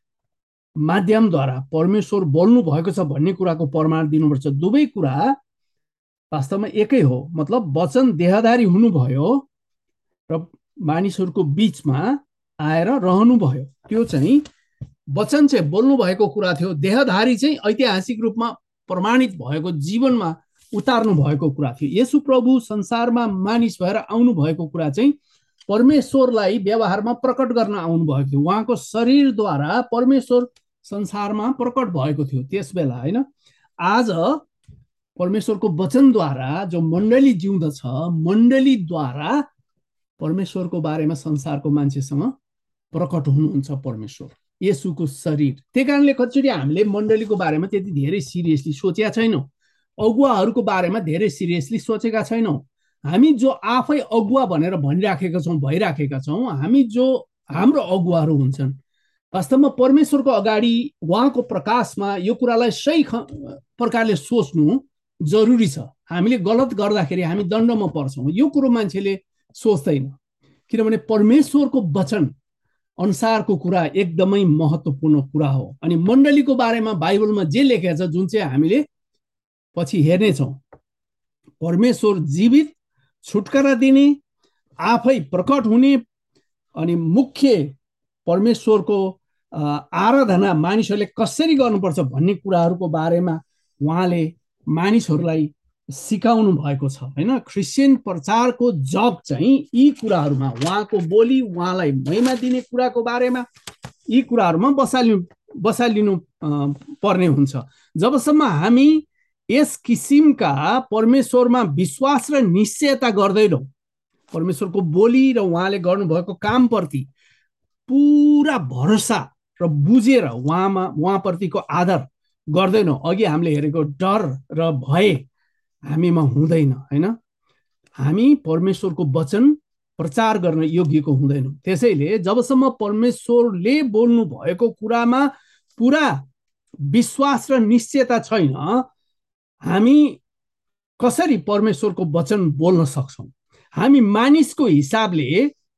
माध्यमद्वारा परमेश्वर बोल्नु भएको छ भन्ने कुराको प्रमाण दिनुपर्छ। दुवै कुरा वास्तवमा एकै हो, मतलब वचन देहधारी हुनुभयो र मानिसहरूको बीचमा आएर रहनुभयो। त्यो चाहिँ वचन चाहिँ बोल्नु भएको कुरा थियो, देहधारी चाहिँ ऐतिहासिक रूपमा प्रमाणित भएको जीवनमा उतार्नु भएको कुरा थियो। येशू प्रभु संसारमा मानिस भएर आउनु भएको कुरा चाहिँ परमेश्वरलाई व्यवहारमा प्रकट गर्न आउनु भएको थियो। उहाँको शरीरद्वारा परमेश्वर संसारमा प्रकट भएको थियो त्यस बेला, होइन? आज परमेश्वरको वचनद्वारा जो मण्डली जिउँदछ, मण्डलीद्वारा परमेश्वरको बारेमा संसारको मान्छेसँग प्रकट हुनुहुन्छ परमेश्वर, येशूको शरीर। त्यही कारणले कतिचोटि हामीले मण्डलीको बारेमा त्यति धेरै सिरियसली सोचेका छैनौँ, अगुवाहरूको बारेमा धेरै सिरियसली सोचेका छैनौँ। हामी जो आफै अगुवा भनेर भनिराखेका छौँ, भइराखेका छौँ, हामी जो हाम्रो अगुवाहरू हुन्छन्, वास्तवमा परमेश्वरको अगाडि उहाँको प्रकाशमा यो कुरालाई सही प्रकारले सोच्नु जरुरी छ। हामीले गलत गर्दाखेरि हामी दण्डमा पर्छौँ, यो कुरो मान्छेले सोच्दैन, किनभने परमेश्वरको वचन अनुसारको कुरा एकदमै महत्त्वपूर्ण कुरा हो। अनि मण्डलीको बारेमा बाइबलमा जे लेखेको छ, जुन चाहिँ हामीले पछि हेर्नेछौँ, परमेश्वर जीवित, छुटकारा दिने, आफै प्रकट हुने, अनि मुख्य परमेश्वरको आराधना मानिसहरूले कसरी गर्नुपर्छ भन्ने कुराहरूको बारेमा उहाँले मानिसहरूलाई सिकाउनु भएको छ, होइन? क्रिस्चियन प्रचारको जग चाहिँ यी कुराहरूमा, उहाँको बोली, उहाँलाई महिमा दिने कुराको बारेमा, यी कुराहरूमा बसालिनु बसालिनु पर्ने हुन्छ। जबसम्म हामी यस किसिमका परमेश्वरमा विश्वास र निश्चयता गर्दैनौँ, परमेश्वरको बोली र उहाँले गर्नुभएको कामप्रति पुरा भरोसा र बुझेर उहाँमा उहाँप्रतिको आदर गर्दैनौँ, अघि हामीले हेरेको डर र भय हामीमा हुँदैन, होइन? हामी परमेश्वरको वचन प्रचार गर्न योग्यको हुँदैनौँ। त्यसैले जबसम्म परमेश्वरले बोल्नु भएको कुरामा पुरा विश्वास र निश्चयता छैन, हामी कसरी परमेश्वरको वचन बोल्न सक्छौँ? हामी मानिसको हिसाबले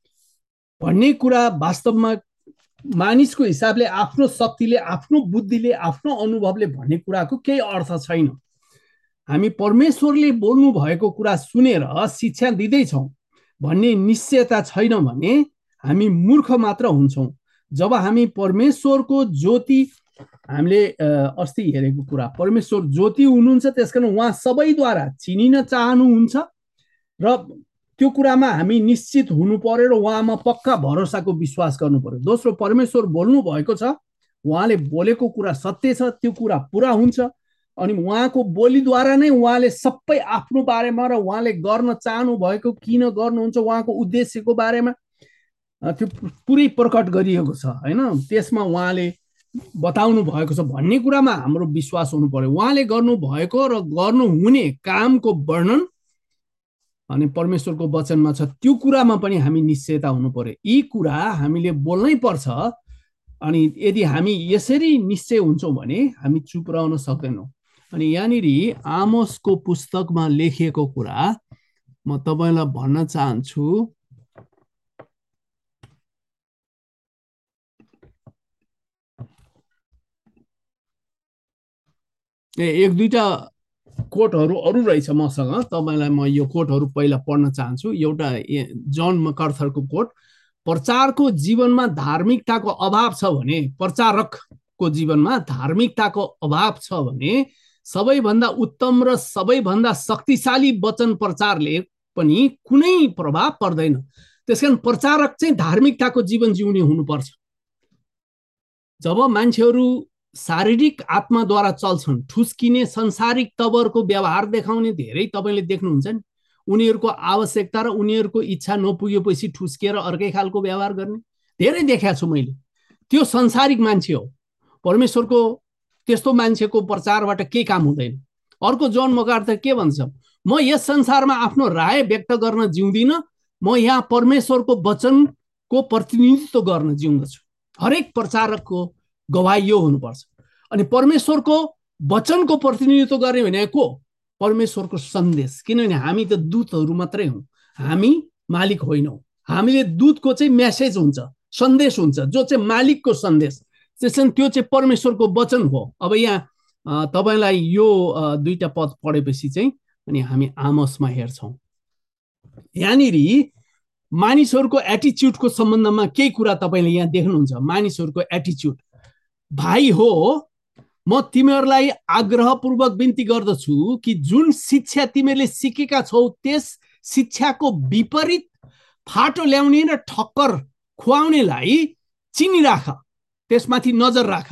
भन्ने कुरा वास्तवमा मानिसको हिसाबले, आफ्नो शक्तिले, आफ्नो बुद्धिले, आफ्नो अनुभवले भन्ने कुराको केही अर्थ छैन। हामी परमेश्वरले बोल्नु भएको कुरा सुनेर शिक्षा दिँदैछौँ भन्ने निश्चयता छैन भने हामी मूर्ख मात्र हुन्छौँ। जब हामी परमेश्वरको ज्योति, हामीले अस्ति हेरेको कुरा, परमेश्वर ज्योति हुनुहुन्छ, त्यसकारण उहाँ सबैद्वारा चिनिन चाहनुहुन्छ र त्यो कुरामा हामी निश्चित हुनु पर्यो र उहाँमा पक्का भरोसाको विश्वास गर्नु पर्यो। दोस्रो, परमेश्वर बोल्नु भएको छ, उहाँले बोलेको कुरा सत्य छ, त्यो कुरा पुरा हुन्छ। अनि उहाँको बोलीद्वारा नै उहाँले सबै आफ्नो बारेमा र उहाँले गर्न चाहनु भएको, किन गर्नुहुन्छ, उहाँको उद्देश्यको बारेमा त्यो पुरै प्रकट गरिएको छ, होइन? त्यसमा उहाँले बताउनु भएको छ भन्ने कुरामा हाम्रो विश्वास हुनु पर्यो। उहाँले गर्नु भएको र गर्नुहुने कामको वर्णन अनि परमेश्वरको वचनमा छ, त्यो कुरामा पनि हामी निश्चयता हुनु पर्यो। यी कुरा हामीले बोल्नै पर्छ। अनि यदि हामी यसरी निश्चय हुन्छौँ भने हामी चुप रहन सक्दैनौँ। अनि यहाँनिर आमोसको पुस्तकमा लेखिएको कुरा म तपाईँलाई भन्न चाहन्छु। ए एक दुईटा कोटहरू अरू रहेछ मसँग, तपाईँलाई म यो कोटहरू पहिला पढ्न चाहन्छु। एउटा जन मकार्थरको कोट, प्रचारको जीवनमा धार्मिकताको अभाव छ भने, प्रचारकको जीवनमा धार्मिकताको अभाव छ भने सबैभन्दा उत्तम र सबैभन्दा शक्तिशाली वचन प्रचारले पनि कुनै प्रभाव पर्दैन। त्यसकारण प्रचारक चाहिँ धार्मिकताको जीवन जिउने हुनुपर्छ। जब मान्छेहरू शारीरिक आत्माद्वारा चल्छन्, ठुस्किने संसारिक तवरको व्यवहार देखाउने धेरै तपाईँले देख्नुहुन्छ नि। उनीहरूको आवश्यकता र उनीहरूको इच्छा नपुगेपछि ठुस्किएर अर्कै खालको व्यवहार गर्ने धेरै देखाएको छु मैले। त्यो संसारिक मान्छे हो। परमेश्वरको त्यस्तो मान्छेको प्रचारबाट केही काम हुँदैन। अर्को जन मकार्थ के भन्छ, म यस संसारमा आफ्नो राय व्यक्त गर्न जिउँदिन, म यहाँ परमेश्वरको वचनको प्रतिनिधित्व गर्न जिउँदछु। हरेक प्रचारकको गवाही यो हुनुपर्छ। अनि परमेश्वरको वचनको प्रतिनिधित्व गर्ने भने को? परमेश्वरको सन्देश। किनभने हामी त दूतहरू मात्रै हौँ, हामी मालिक होइनौँ। हामीले दूतको चाहिँ मेसेज हुन्छ, सन्देश हुन्छ, जो चाहिँ मालिकको सन्देश। त्यसैले त्यो चाहिँ परमेश्वरको वचन हो। अब यहाँ तपाईँलाई यो दुईटा पद पढेपछि चाहिँ अनि हामी आमोसमा हेर्छौँ। यहाँनिर मानिसहरूको एटिच्युडको सम्बन्धमा केही कुरा तपाईँले यहाँ देख्नुहुन्छ। मानिसहरूको एटिच्युड, भाइ हो म तिमीहरूलाई आग्रहपूर्वक बिन्ती गर्दछु कि जुन शिक्षा तिमीहरूले सिकेका छौ त्यस शिक्षाको विपरीत फाटो ल्याउने र ठक्कर खुवाउनेलाई चिनिराख, त्यसमाथि नजर राख।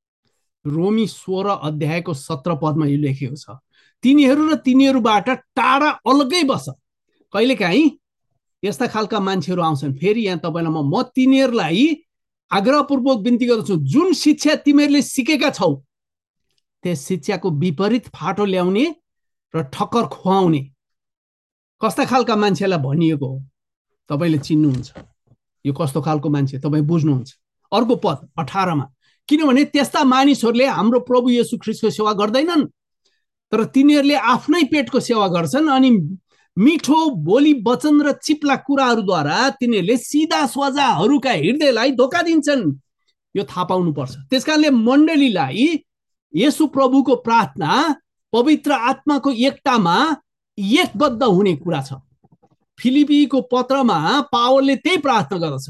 रोमी सोह्र अध्यायको सत्र पदमा यो लेखेको छ, तिनीहरू र तिनीहरूबाट टाढा अलग्गै बस। कहिलेकाहीँ यस्ता खालका मान्छेहरू आउँछन्। फेरि यहाँ तपाईँलाई म म तिनीहरूलाई आग्रहपूर्वक बिन्ती गर्दछु जुन शिक्षा तिमीहरूले सिकेका छौ त्यस शिक्षाको विपरीत फाटो ल्याउने र ठक्कर खुवाउने। कस्ता खालका मान्छेलाई भनिएको हो तपाईँले चिन्नुहुन्छ। यो कस्तो खालको मान्छे तपाईँ बुझ्नुहुन्छ। अर्को पद अठारमा, किनभने त्यस्ता मानिसहरूले हाम्रो प्रभु येशू ख्रीष्टको सेवा गर्दैनन्, तर तिनीहरूले आफ्नै पेटको सेवा गर्छन् अनि मिठो बोली वचन र चिप्ला कुराहरूद्वारा तिनीहरूले सिधा स्वजाहरूका हृदयलाई धोका दिन्छन्। यो थाहा पाउनुपर्छ। त्यसकारणले मण्डलीलाई येशू प्रभुको प्रार्थना पवित्र आत्माको एकतामा एकबद्ध हुने कुरा छ। फिलिपीको पत्रमा पावलले त्यही प्रार्थना गर्दछ,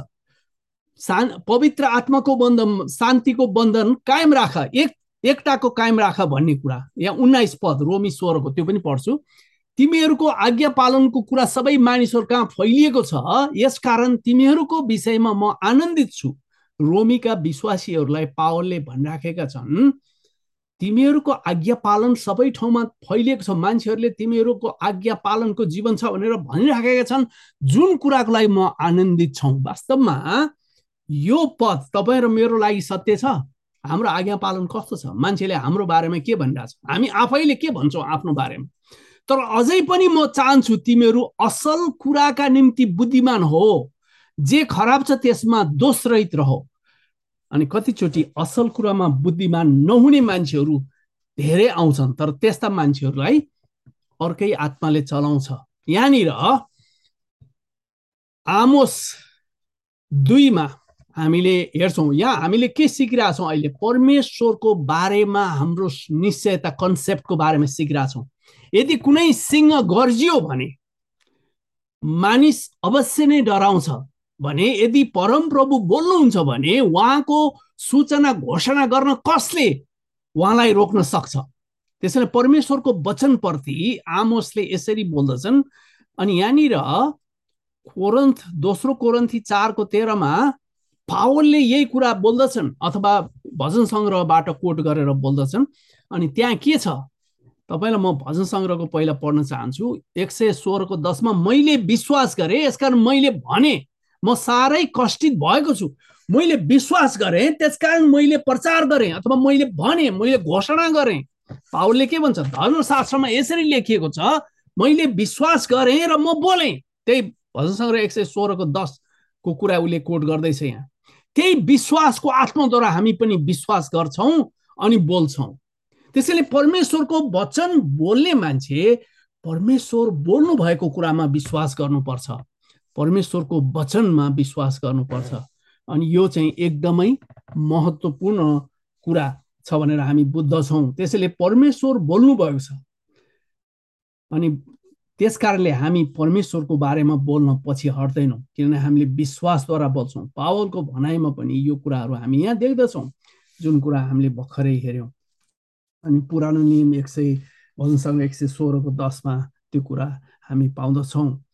पवित्र आत्माको बन्धन, शान्तिको बन्धन कायम राख, एक एकताको कायम राख भन्ने कुरा। यहाँ उन्नाइस पद रोमी सोह्रको त्यो पनि पढ्छु। तिमीहरूको आज्ञा पालनको कुरा सबै मानिसहरू कहाँ फैलिएको छ, यसकारण तिमीहरूको विषयमा म आनन्दित छु। रोमीका विश्वासीहरूलाई पावलले भनिराखेका छन्, तिमीहरूको आज्ञा पालन सबै ठाउँमा फैलिएको छ, मान्छेहरूले तिमीहरूको आज्ञा पालनको जीवन छ भनेर भनिराखेका छन्, जुन कुराको लागि म आनन्दित छौँ। वास्तवमा यो पद तपाईँ र मेरो लागि सत्य छ। हाम्रो आज्ञा पालन कस्तो छ, मान्छेले हाम्रो बारेमा के भनिरहेछ, हामी आफैले के भन्छौँ आफ्नो बारेमा। तर अझै पनि म चाहन्छु तिमीहरू असल कुराका निम्ति बुद्धिमान हो, जे खराब छ त्यसमा दोषरहित रहो। अनि कतिचोटि असल कुरामा बुद्धिमान नहुने मान्छेहरू धेरै आउँछन्, तर त्यस्ता मान्छेहरूलाई अर्कै आत्माले चलाउँछ। यहाँनिर आमोस दुईमा हामीले हेर्छौँ, यहाँ हामीले के सिकिरहेछौँ अहिले, परमेश्वरको बारेमा हाम्रो निश्चयता कन्सेप्टको बारेमा सिकिरहेछौँ। यदि कुनै सिंह गर्जियो भने मानिस अवश्य नै डराउँछ भने, यदि परमप्रभु बोल्नुहुन्छ भने उहाँको सूचना घोषणा गर्न कसले उहाँलाई रोक्न सक्छ। त्यसैले परमेश्वरको वचनप्रति आमोसले यसरी बोल्दछन्। अनि यहाँनिर कोरन्थ दोस्रो कोरन्थी चारको तेह्रमा पावलले यही कुरा बोल्दछन्, अथवा भजन सङ्ग्रहबाट कोट गरेर बोल्दछन्। अनि त्यहाँ के छ, तपाईँलाई म भजन सङ्ग्रहको पहिला पढ्न चाहन्छु। एक सय सोह्रको दसमा, मैले विश्वास गरेँ यसकारण मैले भने, म साह्रै कष्टित भएको छु, मैले विश्वास गरेँ त्यसकारण मैले प्रचार गरेँ, अथवा मैले भने, मैले घोषणा गरेँ। पावलले के भन्छ, धर्मशास्त्रमा यसरी लेखिएको छ, मैले विश्वास गरेँ र म बोलेँ। त्यही भजन सङ्ग्रह एक सय सोह्रको दसको कुरा उसले कोट गर्दैछ यहाँ। त्यही विश्वासको आत्माद्वारा हामी पनि विश्वास गर्छौँ अनि बोल्छौँ। त्यसैले परमेश्वरको वचन बोल्ने मान्छे परमेश्वर बोल्नु भएको कुरामा विश्वास गर्नुपर्छ, परमेश्वरको वचनमा विश्वास गर्नुपर्छ। अनि यो चाहिँ एकदमै महत्त्वपूर्ण कुरा छ भनेर हामी बुझ्दछौँ। त्यसैले परमेश्वर बोल्नु भएको छ, अनि त्यसकारणले हामी परमेश्वरको बारेमा बोल्न पछि हट्दैनौँ, किनभने हामीले विश्वासद्वारा बोल्छौँ। पावलको भनाइमा पनि यो कुराहरू हामी यहाँ देख्दछौँ, जुन कुरा हामीले भर्खरै हेऱ्यौँ। अनि पुरानो नियम एक सय भजन सङ्ग्रह एक सय सोह्रको दसमा त्यो कुरा हामी पाउँदछौँ।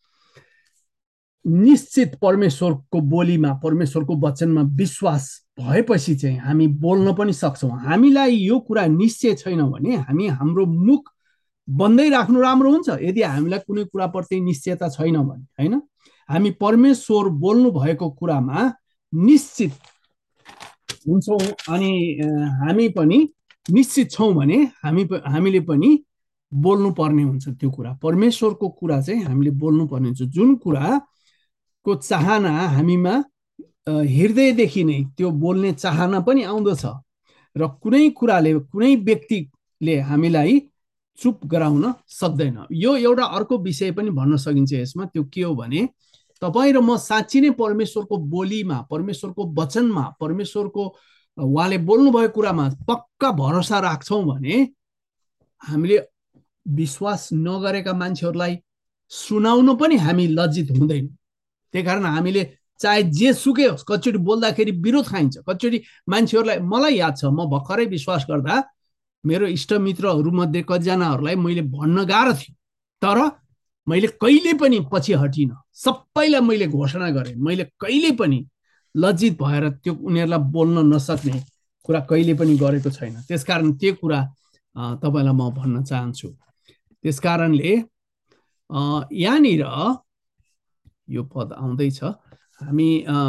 निश्चित परमेश्वरको बोलीमा परमेश्वरको वचनमा विश्वास भएपछि चाहिँ हामी बोल्न पनि सक्छौँ। हामीलाई यो कुरा निश्चय छैन भने हामी हाम्रो मुख बन्दै राख्नु राम्रो हुन्छ। यदि हामीलाई कुनै कुराप्रति निश्चयता छैन भने, होइन, हामी परमेश्वर बोल्नु भएको कुरामा निश्चित हुन्छौँ अनि हामी पनि निश्चित छौँ भने हामी हामीले पनि बोल्नु पर्ने हुन्छ। त्यो कुरा परमेश्वरको कुरा चाहिँ हामीले बोल्नु पर्ने हुन्छ। जुन कुराको चाहना हामीमा हृदयदेखि नै त्यो बोल्ने चाहना पनि आउँदछ र कुनै कुराले कुनै व्यक्तिले हामीलाई चुप गराउन सक्दैन। यो एउटा अर्को विषय पनि भन्न सकिन्छ यसमा। त्यो के हो भने तपाईँ र म साँच्ची नै परमेश्वरको बोलीमा, परमेश्वरको वचनमा, परमेश्वरको उहाँले बोल्नु भएको कुरामा पक्का भरोसा राख्छौँ भने हामीले विश्वास नगरेका मान्छेहरूलाई सुनाउन पनि हामी लज्जित हुँदैन। त्यही कारण हामीले चाहे जे सुकै होस्, कतिचोटि बोल्दाखेरि विरोध खाइन्छ, कतिचोटि मान्छेहरूलाई, मलाई याद छ म भर्खरै विश्वास गर्दा मेरो इष्टमित्रहरूमध्ये कतिजनाहरूलाई मैले भन्न गाह्रो थियो, तर मैले कहिले पनि पछि हटिनँ, सबैलाई मैले घोषणा गरेँ। मैले कहिले पनि लज्जित भएर त्यो उनीहरूलाई बोल्न नसक्ने कुरा कहिले पनि गरेको छैन। त्यसकारण त्यो कुरा तपाईँलाई म भन्न चाहन्छु। त्यसकारणले यहाँनिर यो पद आउँदैछ, हामी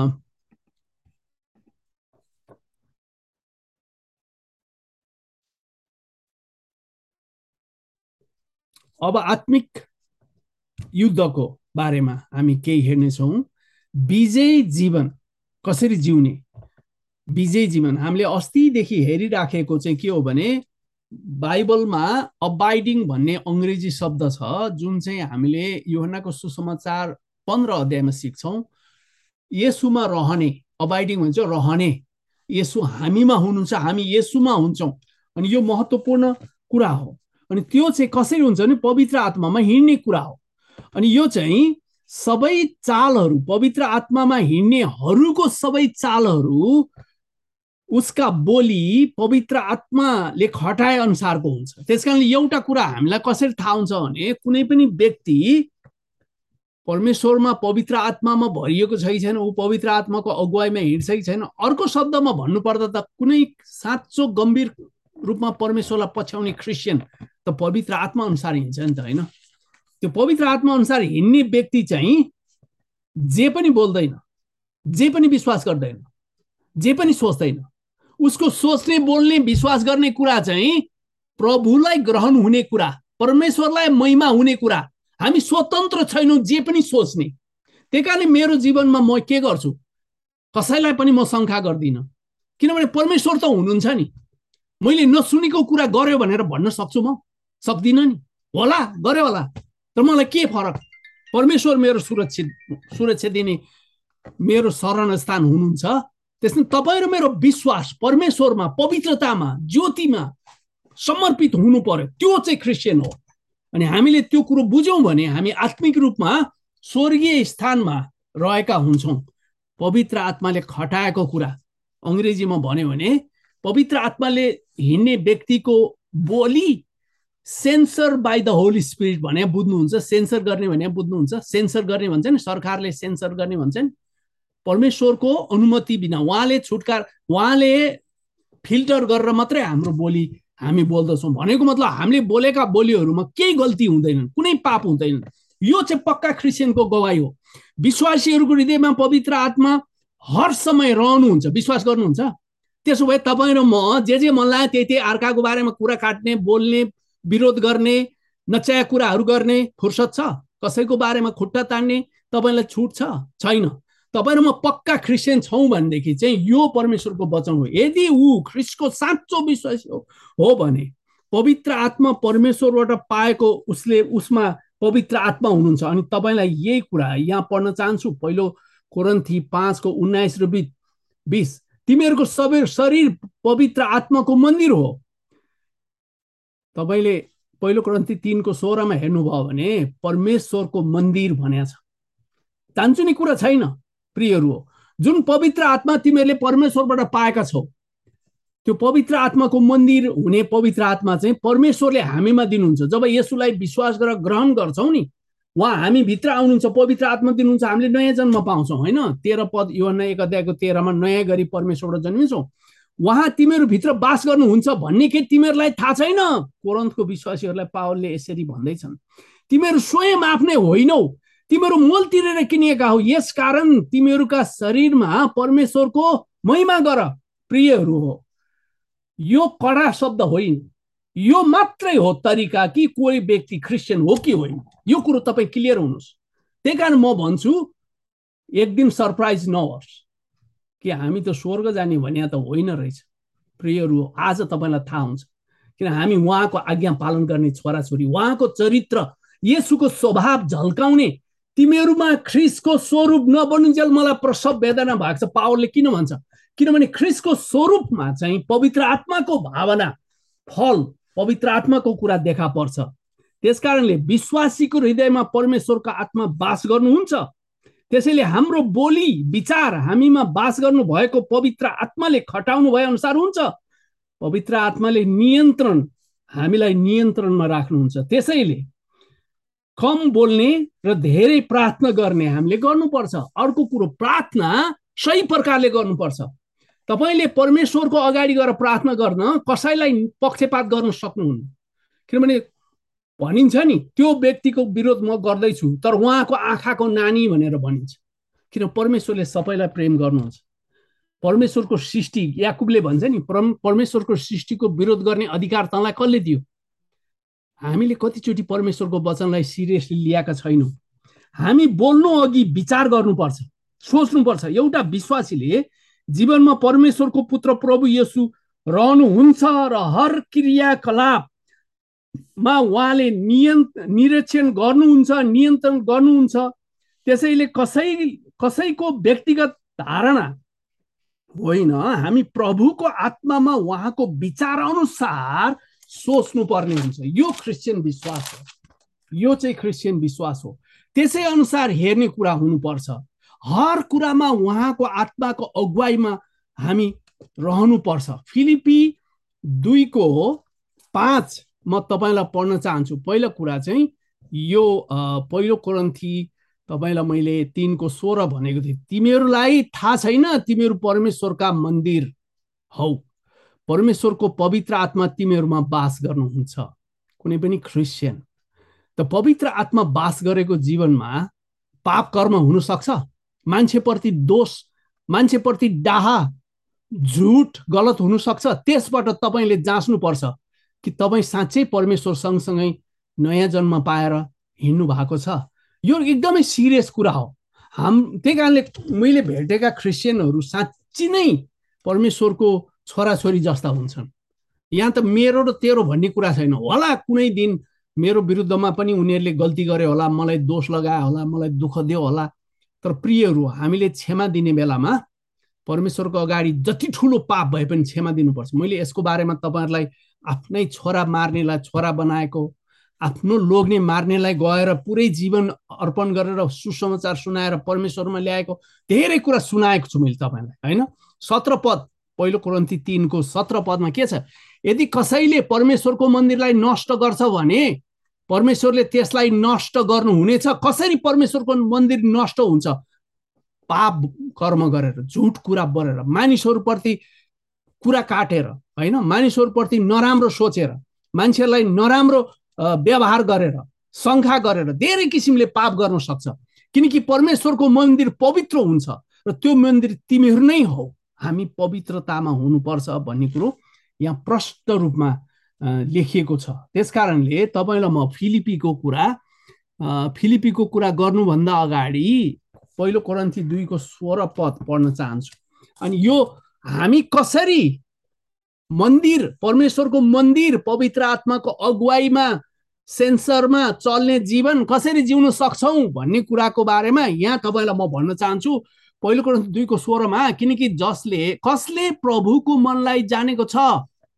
अब आत्मिक युद्धको बारेमा हामी केही हेर्नेछौँ। विजयी जीवन कसरी जिउने, विजयी जीवन हामीले अस्तिदेखि हेरिराखेको चाहिँ के हो भने बाइबलमा अबाइडिङ भन्ने अङ्ग्रेजी शब्द छ, जुन चाहिँ हामीले यूहन्नाको सुसमाचार पन्ध्र अध्यायमा सिक्छौँ। येशूमा रहने, अबाइडिङ भन्छ रहने, येशू हामीमा हुनुहुन्छ, हामी येशूमा हुन्छौँ। अनि यो महत्त्वपूर्ण कुरा हो। अनि त्यो चाहिँ कसरी हुन्छ भने पवित्र आत्मामा हिँड्ने कुरा हो। अनि यो चाहिँ सबै चालहरू, पवित्र आत्मामा हिँड्नेहरूको सबै चालहरू, उसका बोली पवित्र आत्माले खटाए अनुसारको हुन्छ। त्यसकारणले एउटा कुरा हामीलाई कसरी थाहा हुन्छ भने कुनै पनि व्यक्ति परमेश्वरमा पवित्र आत्मामा भरिएको छ कि छैन, ऊ पवित्र आत्माको अगुवाईमा हिँड्छ कि छैन। अर्को शब्दमा भन्नुपर्दा त कुनै साँचो गम्भीर रूपमा परमेश्वरलाई पछ्याउने क्रिस्चियन त पवित्र आत्मा अनुसार हिँड्छ नि त, होइन। त्यो पवित्र आत्मा अनुसार हिँड्ने व्यक्ति चाहिँ जे पनि बोल्दैन, जे पनि विश्वास गर्दैन, जे पनि सोच्दैन। उसको सोच्ने, बोल्ने, विश्वास गर्ने कुरा चाहिँ प्रभुलाई ग्रहण हुने कुरा, परमेश्वरलाई महिमा हुने कुरा। हामी स्वतन्त्र छैनौँ जे पनि सोच्ने। त्यही कारण मेरो जीवनमा म के गर्छु, कसैलाई पनि म शङ्का गर्दिनँ, किनभने परमेश्वर त हुनुहुन्छ नि। मैले नसुनेको कुरा गर्यो भनेर भन्न सक्छु म? सक्दिनँ नि। होला गरे होला, तर मलाई के फरक। परमेश्वर मेरो सुरक्षित सुरक्षा दिने मेरो शरण स्थान हुनुहुन्छ। त्यसमा तपाईँ र मेरो विश्वास परमेश्वरमा, पवित्रतामा, ज्योतिमा समर्पित हुनु पर्यो। त्यो चाहिँ क्रिस्चियन हो। अनि हामीले त्यो कुरो बुझौँ भने हामी आत्मिक रूपमा स्वर्गीय स्थानमा रहेका हुन्छौँ। पवित्र आत्माले खटाएको कुरा अङ्ग्रेजीमा भन्यो भने पवित्र आत्माले हिँड्ने व्यक्तिको बोली censor by the holy spirit भने बुझ्नुहुन्छ। सेन्सर गर्ने भने बुझ्नुहुन्छ। सेन्सर गर्ने भन्छ नि, सरकारले सेन्सर गर्ने भन्छ नि। परमेश्वरको अनुमति बिना उहाँले छुटकार, उहाँले फिल्टर गरेर मात्रै हाम्रो बोली हामी बोल्दछौँ। भनेको मतलब हामीले बोलेका बोलीहरूमा केही गल्ती हुँदैन, कुनै पाप हुँदैन। यो चाहिँ पक्का क्रिस्चियनको गवाही हो। विश्वासीहरूको हृदयमा पवित्र आत्मा हर समय रहनुहुन्छ। विश्वास गर्नुहुन्छ? त्यसो भए तपाईँ र म जे जे मन लाग्यो त्यही त्यही अर्काको बारेमा कुरा काट्ने, बोल्ने, विरोध गर्ने, नचाहिँ कुराहरू गर्ने फुर्सद छ? कसैको बारेमा खुट्टा तान्ने तपाईँलाई छुट छ? छैन। तपाईँ र म पक्का क्रिस्चियन छौँ भनेदेखि चाहिँ यो परमेश्वरको वचन हो। यदि ऊ ख्रिस्टको साँचो विश्वासी हो, हो भने पवित्र आत्मा परमेश्वरबाट पाएको उसले उसमा पवित्र आत्मा हुनुहुन्छ। अनि तपाईँलाई यही कुरा यहाँ पढ्न चाहन्छु। पहिलो कोरिन्थी पाँचको उन्नाइस र बिस, तिमीहरूको सबै शरीर पवित्र आत्माको मन्दिर हो। तपाईँले पहिलो कोरिन्थी तीनको सोह्रमा हेर्नुभयो भने परमेश्वरको मन्दिर भनेको छ। चान्चुने कुरा छैन प्रियहरू हो। जुन पवित्र आत्मा तिमीहरूले परमेश्वरबाट पाएका छौ, त्यो पवित्र आत्माको मन्दिर हुने पवित्र आत्मा चाहिँ परमेश्वरले हामीमा दिनुहुन्छ। जब येशूलाई विश्वास गरेर ग्रहण गर्छौ नि, उहाँ हामी भित्र आउनुहुन्छ, पवित्र आत्मा दिनुहुन्छ, हामीले नयाँ जन्म पाउँछौँ होइन। तेह्र पद यूहन्ना एक अध्यायको तेह्रमा नयाँ गरी परमेश्वरबाट जन्मिन्छौँ। उहाँ तिमीहरू भित्र बास गर्नुहुन्छ भन्ने के तिमीहरूलाई थाहा छैन? कोरिन्थको विश्वासीहरूलाई पावलले यसरी भन्दैछन्, तिमीहरू स्वयं आफ्नै होइनौ, तिमीहरू मोल तिरेर किनिएका हौ, यस कारण तिमीहरूका शरीरमा परमेश्वरको महिमा गर प्रियहरू हो। यो कडा शब्द होइन, यो मात्रै हो तरिका कि कोही व्यक्ति क्रिस्चियन हो कि होइन। यो कुरो तपाईँ क्लियर हुनुहोस्। त्यही कारण म भन्छु एक दिन सरप्राइज नहोस् कि हामी त स्वर्ग जाने भने त होइन रहेछ। प्रियहरू, आज तपाईँलाई थाहा हुन्छ, किन हामी उहाँको आज्ञा पालन गर्ने छोराछोरी, उहाँको चरित्र येशूको स्वभाव झल्काउने, तिमीहरूमा ख्रिस्टको स्वरूप नबनुन्जेल मलाई प्रसव वेदना भएको छ पावलले किन भन्छ? किनभने ख्रिस्टको स्वरूपमा चाहिँ पवित्र आत्माको भावना, फल, पवित्र आत्माको कुरा देखा पर्छ। त्यसकारणले विश्वासीको हृदयमा परमेश्वरको आत्मा बास गर्नुहुन्छ। त्यसैले हाम्रो बोली विचार हामीमा बास गर्नु भएको पवित्र आत्माले खटाउनु भए अनुसार हुन्छ। पवित्र आत्माले नियन्त्रण, हामीलाई नियन्त्रणमा राख्नुहुन्छ। त्यसैले कम बोल्ने र धेरै प्रार्थना गर्ने हामीले गर्नुपर्छ। अर्को कुरो, प्रार्थना सही प्रकारले गर्नुपर्छ। तपाईले परमेश्वरको अगाडि गएर प्रार्थना गर्न कसैलाई पक्षपात गर्न सक्नुहुन्न, किनभने भनिन्छ नि त्यो व्यक्तिको विरोध म गर्दैछु तर उहाँको आँखाको नानी भनेर भनिन्छ। किन? परमेश्वरले सबैलाई प्रेम गर्नुहुन्छ। परमेश्वरको सृष्टि, याकुबले भन्छ नि परमेश्वरको सृष्टिको विरोध गर्ने अधिकार तँलाई कसले दियो? हामीले कतिचोटि परमेश्वरको वचनलाई सिरियसली लिएका छैनौँ। हामी बोल्नु अघि विचार गर्नुपर्छ, सोच्नुपर्छ। एउटा विश्वासीले जीवनमा परमेश्वरको पुत्र प्रभु येशू रहनुहुन्छ र हर क्रियाकलापमा उहाँले नियन्त्रण निरीक्षण गर्नुहुन्छ, नियन्त्रण गर्नुहुन्छ। त्यसैले कसै कसैको व्यक्तिगत धारणा होइन, हामी प्रभुको आत्मामा उहाँको विचार अनुसार सोच्नु पर्ने हुन्छ। यो क्रिस्चियन विश्वास हो, यो चाहिँ क्रिस्चियन विश्वास हो। त्यसै अनुसार हेर्ने कुरा हुनुपर्छ। हर कुरामा उहाँको आत्माको अगुवाईमा हामी रहनुपर्छ। फिलिपी दुईको पाँच म तपाईँलाई पढ्न चाहन्छु। पहिलो कुरा चाहिँ यो पहिलो कोरिन्थी तपाईँलाई मैले तीनको सोह्र भनेको थिएँ, तिमीहरूलाई थाहा छैन तिमीहरू परमेश्वरका मन्दिर हौ, परमेश्वरको पवित्र आत्मा तिमीहरूमा बास गर्नुहुन्छ। कुनै पनि क्रिस्चियन त पवित्र आत्मा बास गरेको जीवनमा पाप कर्म हुन सक्छ, मान्छेप्रति दोष, मान्छेप्रति डाहा, झुट, गलत हुन सक्छ। त्यसबाट तपाईँले जाँच्नुपर्छ कि तपाईँ साँच्चै परमेश्वर सँगसँगै नयाँ जन्म पाएर हिँड्नु भएको छ। यो एकदमै सिरियस कुरा हो। हाम त्यही कारणले मैले भेटेका क्रिस्चियनहरू साँच्ची नै परमेश्वरको छोराछोरी जस्ता हुन्छन्। यहाँ त मेरो र तेरो भन्ने कुरा छैन। होला कुनै दिन मेरो विरुद्धमा पनि उनीहरूले गल्ती गरे होला, मलाई दोष लगाए होला, मलाई दुःख दियो होला, तर प्रियहरू, हामीले क्षमा दिने बेलामा परमेश्वरको अगाडि जति ठुलो पाप भए पनि क्षमा दिनुपर्छ। मैले यसको बारेमा तपाईँहरूलाई आफ्नै छोरा मार्नेलाई छोरा बनाएको, आफ्नो लोग्ने मार्नेलाई गएर पुरै जीवन अर्पण गरेर सुसमाचार सुनाएर परमेश्वरमा ल्याएको धेरै कुरा सुनाएको छु मैले तपाईँलाई, होइन? सत्र पद, पहिलो कोरिन्थी तीनको सत्र पदमा के छ? यदि कसैले परमेश्वरको मन्दिरलाई नष्ट गर्छ भने परमेश्वरले त्यसलाई नष्ट गर्नुहुनेछ। कसरी परमेश्वरको मन्दिर नष्ट हुन्छ? पाप कर्म गरेर, झुट कुरा बोलेर, मानिसहरूप्रति कुरा काटेर, होइन, मानिसहरूप्रति नराम्रो सोचेर, मान्छेलाई नराम्रो व्यवहार गरेर, शङ्का गरेर धेरै किसिमले पाप गर्न सक्छ। किनकि परमेश्वरको मन्दिर पवित्र हुन्छ र त्यो मन्दिर तिमीहरू नै हौ। हामी पवित्रतामा हुनुपर्छ भन्ने कुरो यहाँ प्रष्ट रूपमा लेखिएको छ। त्यसकारणले तपाईँलाई म फिलिपीको कुरा फिलिपीको कुरा गर्नुभन्दा अगाडि पहिलो कोरिन्थी दुईको सोह्र पद पढ्न चाहन्छु। अनि यो हामी कसरी मन्दिर, परमेश्वरको मन्दिर, पवित्र आत्माको अगुवाईमा सेन्सरमा चल्ने जीवन कसरी जिउन सक्छौँ भन्ने कुराको बारेमा यहाँ तपाईँलाई म भन्न चाहन्छु। पहिलो कोरिन्थी दुईको सोह्रमा, किनकि जसले कसले प्रभुको मनलाई जानेको छ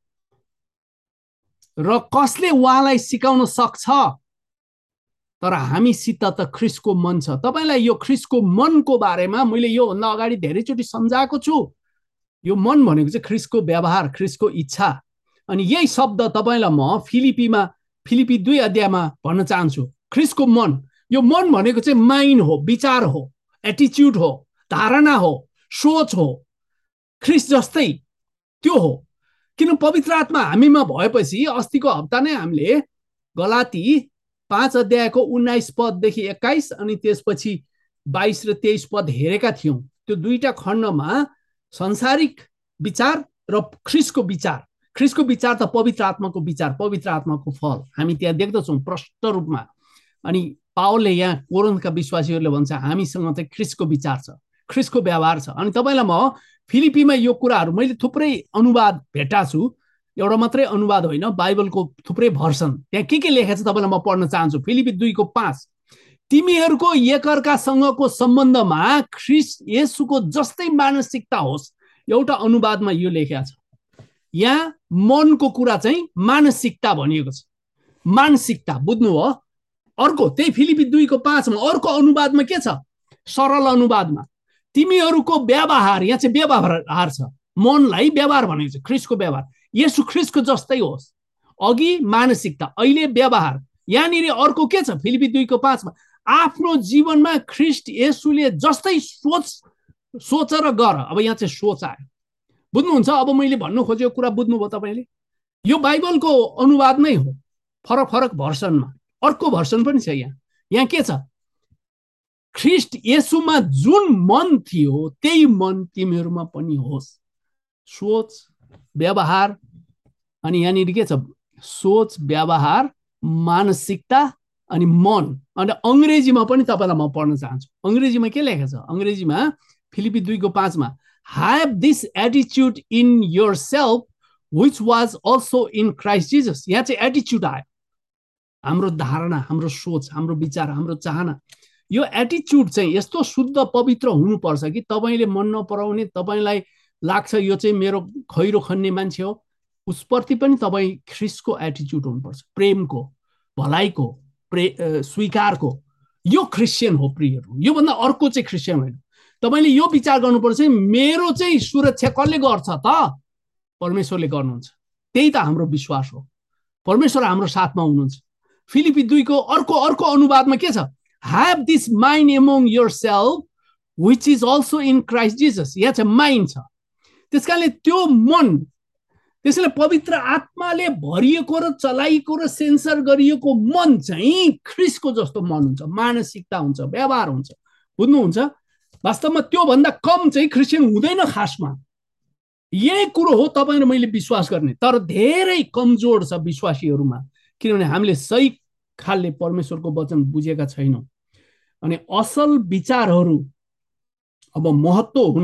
र कसले उहाँलाई सिकाउन सक्छ, तर हामीसित त ख्रिस्टको मन छ। तपाईँलाई यो ख्रिस्टको मनको बारेमा मैले योभन्दा अगाडि धेरैचोटि सम्झाएको छु। यो मन भनेको चाहिँ ख्रिस्टको व्यवहार, ख्रिस्टको इच्छा। अनि यही शब्द तपाईँलाई म फिलिपीमा फिलिपी दुई अध्यायमा भन्न चाहन्छु। ख्रिस्टको मन, यो मन भनेको चाहिँ माइन्ड हो, विचार हो, एटिच्युड हो, धारणा हो, सोच हो, ख्रिस्ट जस्तै त्यो हो। किन पवित्र आत्मा हामीमा भएपछि अस्तिको हप्ता नै हामीले गलाती पाँच अध्यायको उन्नाइस पददेखि एक्काइस अनि त्यसपछि बाइस र तेइस पद हेरेका थियौँ। त्यो दुईटा खण्डमा संसारिक विचार र ख्रिस्टको विचार, ख्रिस्टको विचार त पवित्र आत्माको विचार, पवित्र आत्माको फल हामी त्यहाँ देख्दछौँ प्रष्ट रूपमा। अनि पावलले यहाँ कोरिन्थका विश्वासीहरूले भन्छ हामीसँग चाहिँ ख्रिस्टको विचार छ, ख्रिस्टको व्यवहार छ। अनि तपाईँलाई म फिलिपीमा यो कुराहरू मैले थुप्रै अनुवाद भेटा छु, एउटा मात्रै अनुवाद होइन, बाइबलको थुप्रै भर्सन त्यहाँ के के लेखेको छ तपाईँलाई म पढ्न चाहन्छु। फिलिपी दुईको पाँच, तिमीहरूको एकअर्कासँगको सम्बन्धमा ख्रिस्ट येशूको जस्तै मानसिकता होस्। एउटा अनुवादमा यो लेखेको छ, यहाँ मनको कुरा चाहिँ मानसिकता भनिएको छ, मानसिकता बुझ्नु हो। अर्को त्यही फिलिपी दुईको पाँचमा अर्को अनुवादमा के छ, सरल अनुवादमा तिमीहरूको व्यवहार, यहाँ चाहिँ व्यवहार छ, मनलाई व्यवहार भनेको छ, ख्रिस्टको व्यवहार येशू ख्रिस्टको जस्तै होस्। अघि मानसिकता, अहिले व्यवहार। यहाँनिर अर्को के छ फिलिपी दुईको पाँचमा, आफ्नो जीवनमा ख्रिस्ट येशूले जस्तै सोच सोचेर गर। अब यहाँ चाहिँ सोच आयो, बुझ्नुहुन्छ? अब मैले भन्नु खोजेको कुरा बुझ्नुभयो तपाईँले? यो बाइबलको अनुवाद नै हो, फरक फरक भर्सनमा। अर्को भर्सन पनि छ यहाँ। यहाँ के छ, ख्रिस्ट येशूमा जुन मन थियो त्यही मन तिमीहरूमा पनि होस्। सोच, व्यवहार, अनि यहाँनिर के छ, सोच, व्यवहार, मानसिकता अनि मन। अनि अङ्ग्रेजीमा पनि तपाईँलाई म पढ्न चाहन्छु। अङ्ग्रेजीमा के लेखेको छ, अङ्ग्रेजीमा फिलिपी दुईको पाँचमा, have this attitude in yourself which was also in Christ Jesus। यहाँ चाहिँ एटिच्युड आयो, हाम्रो धारणा, हाम्रो सोच, हाम्रो विचार, हाम्रो चाहना। यो एटिच्युड चाहिँ यस्तो शुद्ध पवित्र हुनुपर्छ कि तपाईँले मन नपराउने, तपाईँलाई लाग्छ यो चाहिँ मेरो खैरो खन्ने मान्छे हो, उसप्रति पनि तपाईँ ख्रिस्टको एटिच्युड हुनुपर्छ, प्रेमको, भलाइको, प्रे स्वीकारको। यो क्रिस्चियन हो प्रियहरू, योभन्दा अर्को चाहिँ क्रिस्चियन होइन। तपाईँले यो विचार गर्नुपर्छ, मेरो चाहिँ सुरक्षा कसले गर्छ त? परमेश्वरले गर्नुहुन्छ। त्यही त हाम्रो विश्वास हो, परमेश्वर हाम्रो साथमा हुनुहुन्छ। फिलिपी दुईको अर्को अर्को अनुवादमा के छ, have this mind among yourself which is also in Christ Jesus। यहाँ चाहिँ माइन्ड छ, त्यस कारणले त्यो मन, त्यसैले पवित्र आत्माले भरिएको र चलाइएको र सेन्सर गरिएको मन चाहिँ ख्रिस्टको जस्तो मन हुन्छ, मानसिकता हुन्छ, व्यवहार हुन्छ। बुझ्नुहुन्छ? वास्तवमा त्योभन्दा कम चाहिँ क्रिस्चियन हुँदैन खासमा। यही कुरो हो तपाईँ र मैले विश्वास गर्ने, तर धेरै कमजोर छ विश्वासीहरूमा, किनभने हामीले सही खालले परमेश्वरको वचन बुझेका छैनौँ। अनि असल विचारहरू अब महत्त्व हुन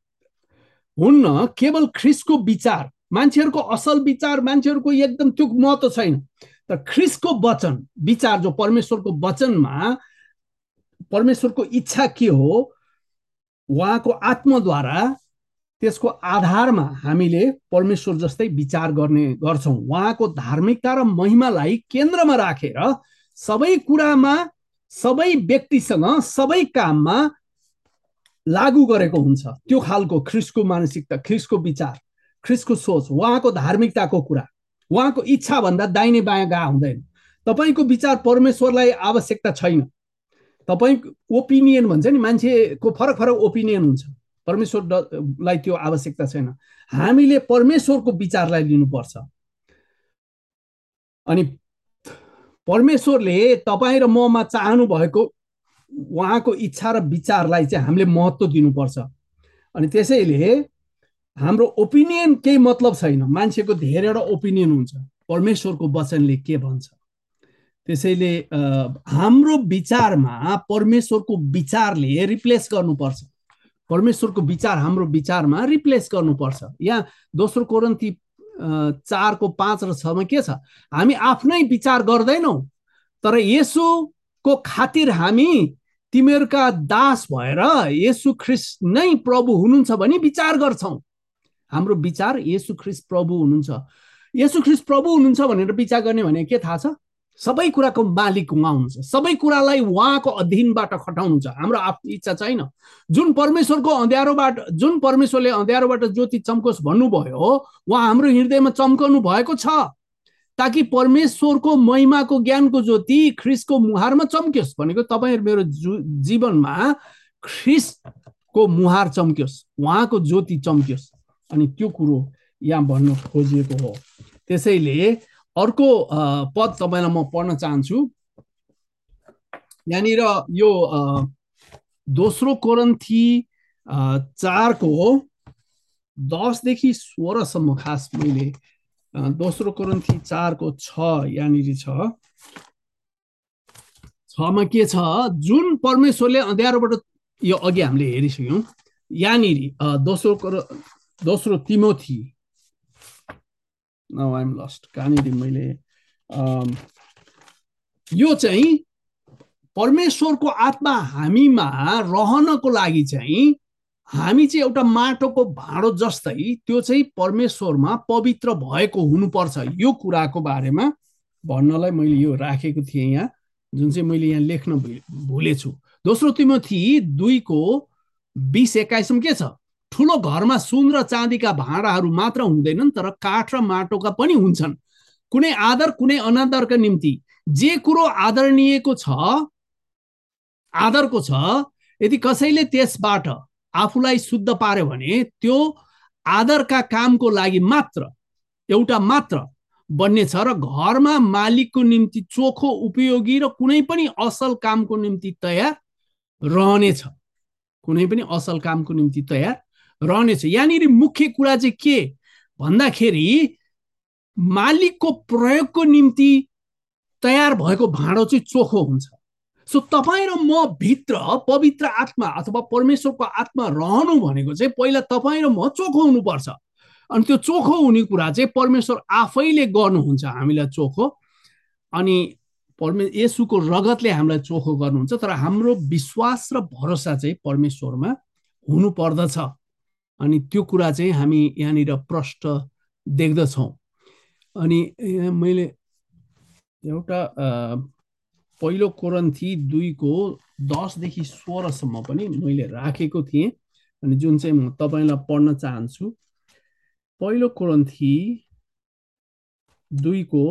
हुन्न, केवल ख्रिस्टको विचार, मान्छेहरूको असल विचार, मान्छेहरूको एकदम त्यो महत्त्व छैन। तर ख्रिस्टको वचन, विचार जो परमेश्वरको वचनमा परमेश्वरको इच्छा के हो, उहाँको आत्माद्वारा त्यसको आधारमा हामीले परमेश्वर जस्तै विचार गर्ने गर्छौँ। उहाँको धार्मिकता र महिमालाई केन्द्रमा राखेर सबै कुरामा, सबै व्यक्तिसँग, सबै काममा लागू गरेको हुन्छ। त्यो खालको ख्रिस्टको मानसिकता, ख्रिस्टको विचार, ख्रिस्टको सोच, उहाँको धार्मिकताको कुरा, उहाँको इच्छा भन्दा दाहिने बायाँ गा हुँदैन। तपाईँको विचार परमेश्वरलाई आवश्यकता छैन। तपाईँ ओपिनियन भन्छ नि, मान्छेको फरक फरक ओपिनियन हुन्छ, परमेश्वरलाई त्यो आवश्यकता छैन। हामीले परमेश्वरको विचारलाई लिनुपर्छ। अनि परमेश्वरले तपाईँ र ममा चाहनु भएको उहाँको इच्छा र विचारलाई चाहिँ हामीले महत्त्व दिनुपर्छ। अनि त्यसैले हाम्रो ओपिनियन केही मतलब छैन, मान्छेको धेरैवटा ओपिनियन हुन्छ, परमेश्वरको वचनले के भन्छ। त्यसैले हाम्रो विचारमा परमेश्वरको विचारले रिप्लेस गर्नुपर्छ, परमेश्वरको विचार हाम्रो विचारमा रिप्लेस गर्नुपर्छ। यहाँ दोस्रो कोरिन्थी चारको पाँच र छमा के छ, हामी आफ्नै विचार गर्दैनौँ, तर येशूको खातिर हामी तिमीहरूका दास भएर येशू ख्रिस्ट नै प्रभु हुनुहुन्छ भनी विचार गर्छौँ। हाम्रो विचार येशू ख्रिस्ट प्रभु हुनुहुन्छ, येशू ख्रिस्ट प्रभु हुनुहुन्छ भनेर विचार गर्ने भने के थाहा छ, सबै कुराको मालिक उहाँ हुनुहुन्छ, सबै कुरालाई उहाँको अधीनबाट खटाउनुहुन्छ। हाम्रो आफ्नो इच्छा छैन। जुन परमेश्वरको अँध्यारोबाट, जुन परमेश्वरले अँध्यारोबाट ज्योति चम्कोस् भन्नुभयो, उहाँ हाम्रो हृदयमा चम्काउनु भएको छ। ताकि परमेश्वरको महिमाको ज्ञानको ज्योति ख्रिस्टको मुहारमा चम्क्योस्। भनेको तपाईँ मेरो जीवनमा ख्रिस्टको मुहार चम्क्योस्, उहाँको ज्योति चम्क्योस्। अनि त्यो कुरो यहाँ भन्न खोजिएको हो। त्यसैले अर्को पद तपाईँलाई म पढ्न चाहन्छु। यहाँनिर यो दोस्रो कोरिन्थी चारको दसदेखि सोह्रसम्म खास मैले दोस्रो कोरिन्थी चारको छ यहाँनिर छ। छमा के छ, जुन परमेश्वरले अँध्यारोबाट, यो अघि हामीले हेरिसक्यौँ। यहाँनिर दोस्रो दोस्रो तिमोथी, नाउ आइम लस्ट, कहाँनिर मैले यो चाहिँ परमेश्वरको आत्मा हामीमा रहनको लागि चाहिँ हामी चाहिँ एउटा माटोको भाँडो जस्तै त्यो चाहिँ परमेश्वरमा पवित्र भएको हुनुपर्छ। यो कुराको बारेमा भन्नलाई मैले यो राखेको थिएँ यहाँ, जुन चाहिँ मैले यहाँ लेख्न भुलेछु। दोस्रो तिमोथी दुईको बिस एक्काइसमा के छ, ठुलो घरमा सुन र चाँदीका भाँडाहरू मात्र हुँदैनन्, तर काठ र माटोका पनि हुन्छन्। कुनै आदर कुनै अनादरका निम्ति जे कुरो आदरणीयको छ, आदरको छ, यदि कसैले त्यसबाट आफूलाई शुद्ध पार्यो भने त्यो आदरका कामको लागि मात्र, एउटा मात्र बन्नेछ र घरमा मालिकको निम्ति चोखो, उपयोगी र कुनै पनि असल कामको निम्ति तयार रहनेछ। कुनै पनि असल कामको निम्ति तयार रहनेछ। यहाँनिर मुख्य कुरा चाहिँ के भन्दाखेरि मालिकको प्रयोगको निम्ति तयार भएको भाँडो चाहिँ चोखो हुन्छ। सो तपाईँ र म भित्र पवित्र आत्मा अथवा परमेश्वरको आत्मा रहनु भनेको चाहिँ पहिला तपाईँ र म चोखो हुनुपर्छ। अनि त्यो चोखो हुने कुरा चाहिँ परमेश्वर आफैले गर्नुहुन्छ हामीलाई चोखो। अनि परमे येशूको रगतले हामीलाई चोखो गर्नुहुन्छ। तर हाम्रो विश्वास र भरोसा चाहिँ परमेश्वरमा हुनु पर्दछ। अनि त्यो कुरा चाहिँ हामी यहाँनिर प्रष्ट देख्दछौँ। अनि मैले एउटा पहिलो कोरिन्थी दुईको दसदेखि सोह्रसम्म पनि मैले राखेको थिएँ, अनि जुन चाहिँ म तपाईँलाई पढ्न चाहन्छु। पहिलो कोरिन्थी दुईको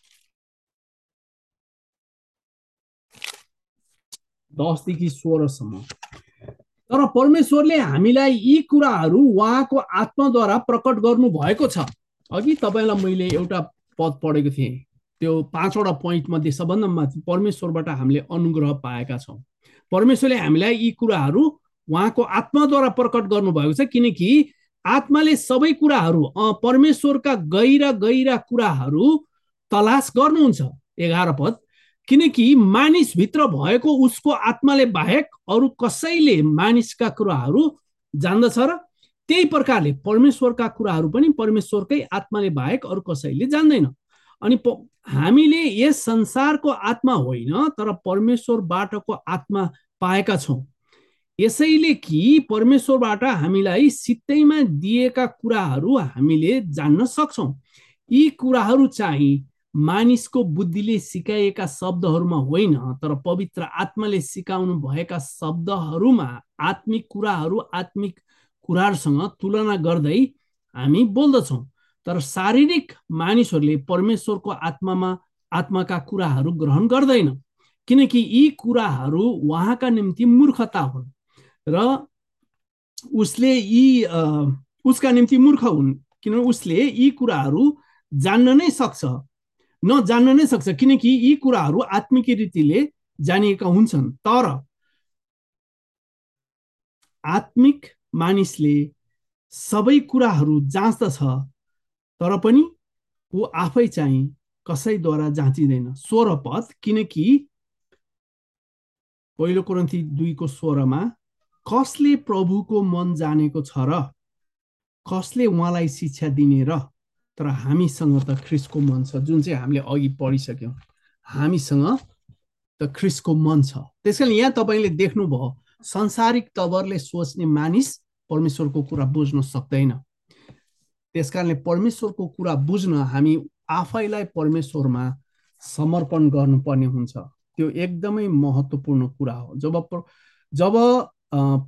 दसदेखि सोह्रसम्म। तर परमेश्वरले हामीलाई यी कुराहरू उहाँको आत्माद्वारा प्रकट गर्नु भएको छ। अघि तपाईँलाई मैले एउटा पद पढेको थिएँ, त्यो पाँचवटा पोइन्ट मध्ये सबभन्दा माथि परमेश्वरबाट हामीले अनुग्रह पाएका छौँ। परमेश्वरले हामीलाई यी कुराहरू उहाँको आत्माद्वारा प्रकट गर्नुभएको छ, किनकि आत्माले सबै कुराहरू परमेश्वरका गहिरा गहिरा कुराहरू तलास गर्नुहुन्छ। एघार पद, किनकि मानिसभित्र भएको उसको आत्माले बाहेक अरू कसैले मानिसका कुराहरू जान्दछ र त्यही प्रकारले परमेश्वरका कुराहरू पनि परमेश्वरकै आत्माले बाहेक अरू कसैले जान्दैन। अनि हामीले यस संसारको आत्मा होइन, तर परमेश्वरबाटको आत्मा पाएका छौँ। यसैले कि परमेश्वरबाट हामीलाई सित्तैमा दिएका कुराहरू हामीले जान्न सक्छौँ। यी कुराहरू चाहिँ मानिसको बुद्धिले सिकाइएका शब्दहरूमा होइन, तर पवित्र आत्माले सिकाउनु भएका शब्दहरूमा आत्मिक कुराहरू आत्मिक कुराहरूसँग तुलना गर्दै हामी बोल्दछौँ। तर शारीरिक मानिसहरूले परमेश्वरको आत्मामा आत्माका कुराहरू ग्रहण गर्दैन, किनकि यी कुराहरू उहाँका निम्ति मूर्खता हुन् र उसले यी उसका निम्ति मूर्ख हुन्, किनभने उसले यी कुराहरू जान्न नै सक्छ नजान्न नै सक्छ, किनकि यी कुराहरू आत्मिक रीतिले जानिएका हुन्छन्। तर आत्मिक मानिसले सबै कुराहरू जाँच्दछ, तर पनि ऊ आफै चाहिँ कसैद्वारा जाँचिँदैन। सोह्र पद, किनकि पहिलो कोरिन्थी दुईको सोह्रमा कसले प्रभुको मन जानेको छ र कसले उहाँलाई शिक्षा दिने र, तर हामीसँग त ख्रिस्टको मन छ। जुन चाहिँ हामीले अघि पढिसक्यौँ, हामीसँग त ख्रिस्टको मन छ। त्यसकारण यहाँ तपाईँले देख्नुभयो, संसारिक तवरले सोच्ने मानिस परमेश्वरको कुरा बुझ्न सक्दैन। त्यसकारणले परमेश्वरको कुरा बुझ्न हामी आफैलाई परमेश्वरमा समर्पण गर्नुपर्ने हुन्छ। त्यो एकदमै महत्त्वपूर्ण कुरा हो। जब जब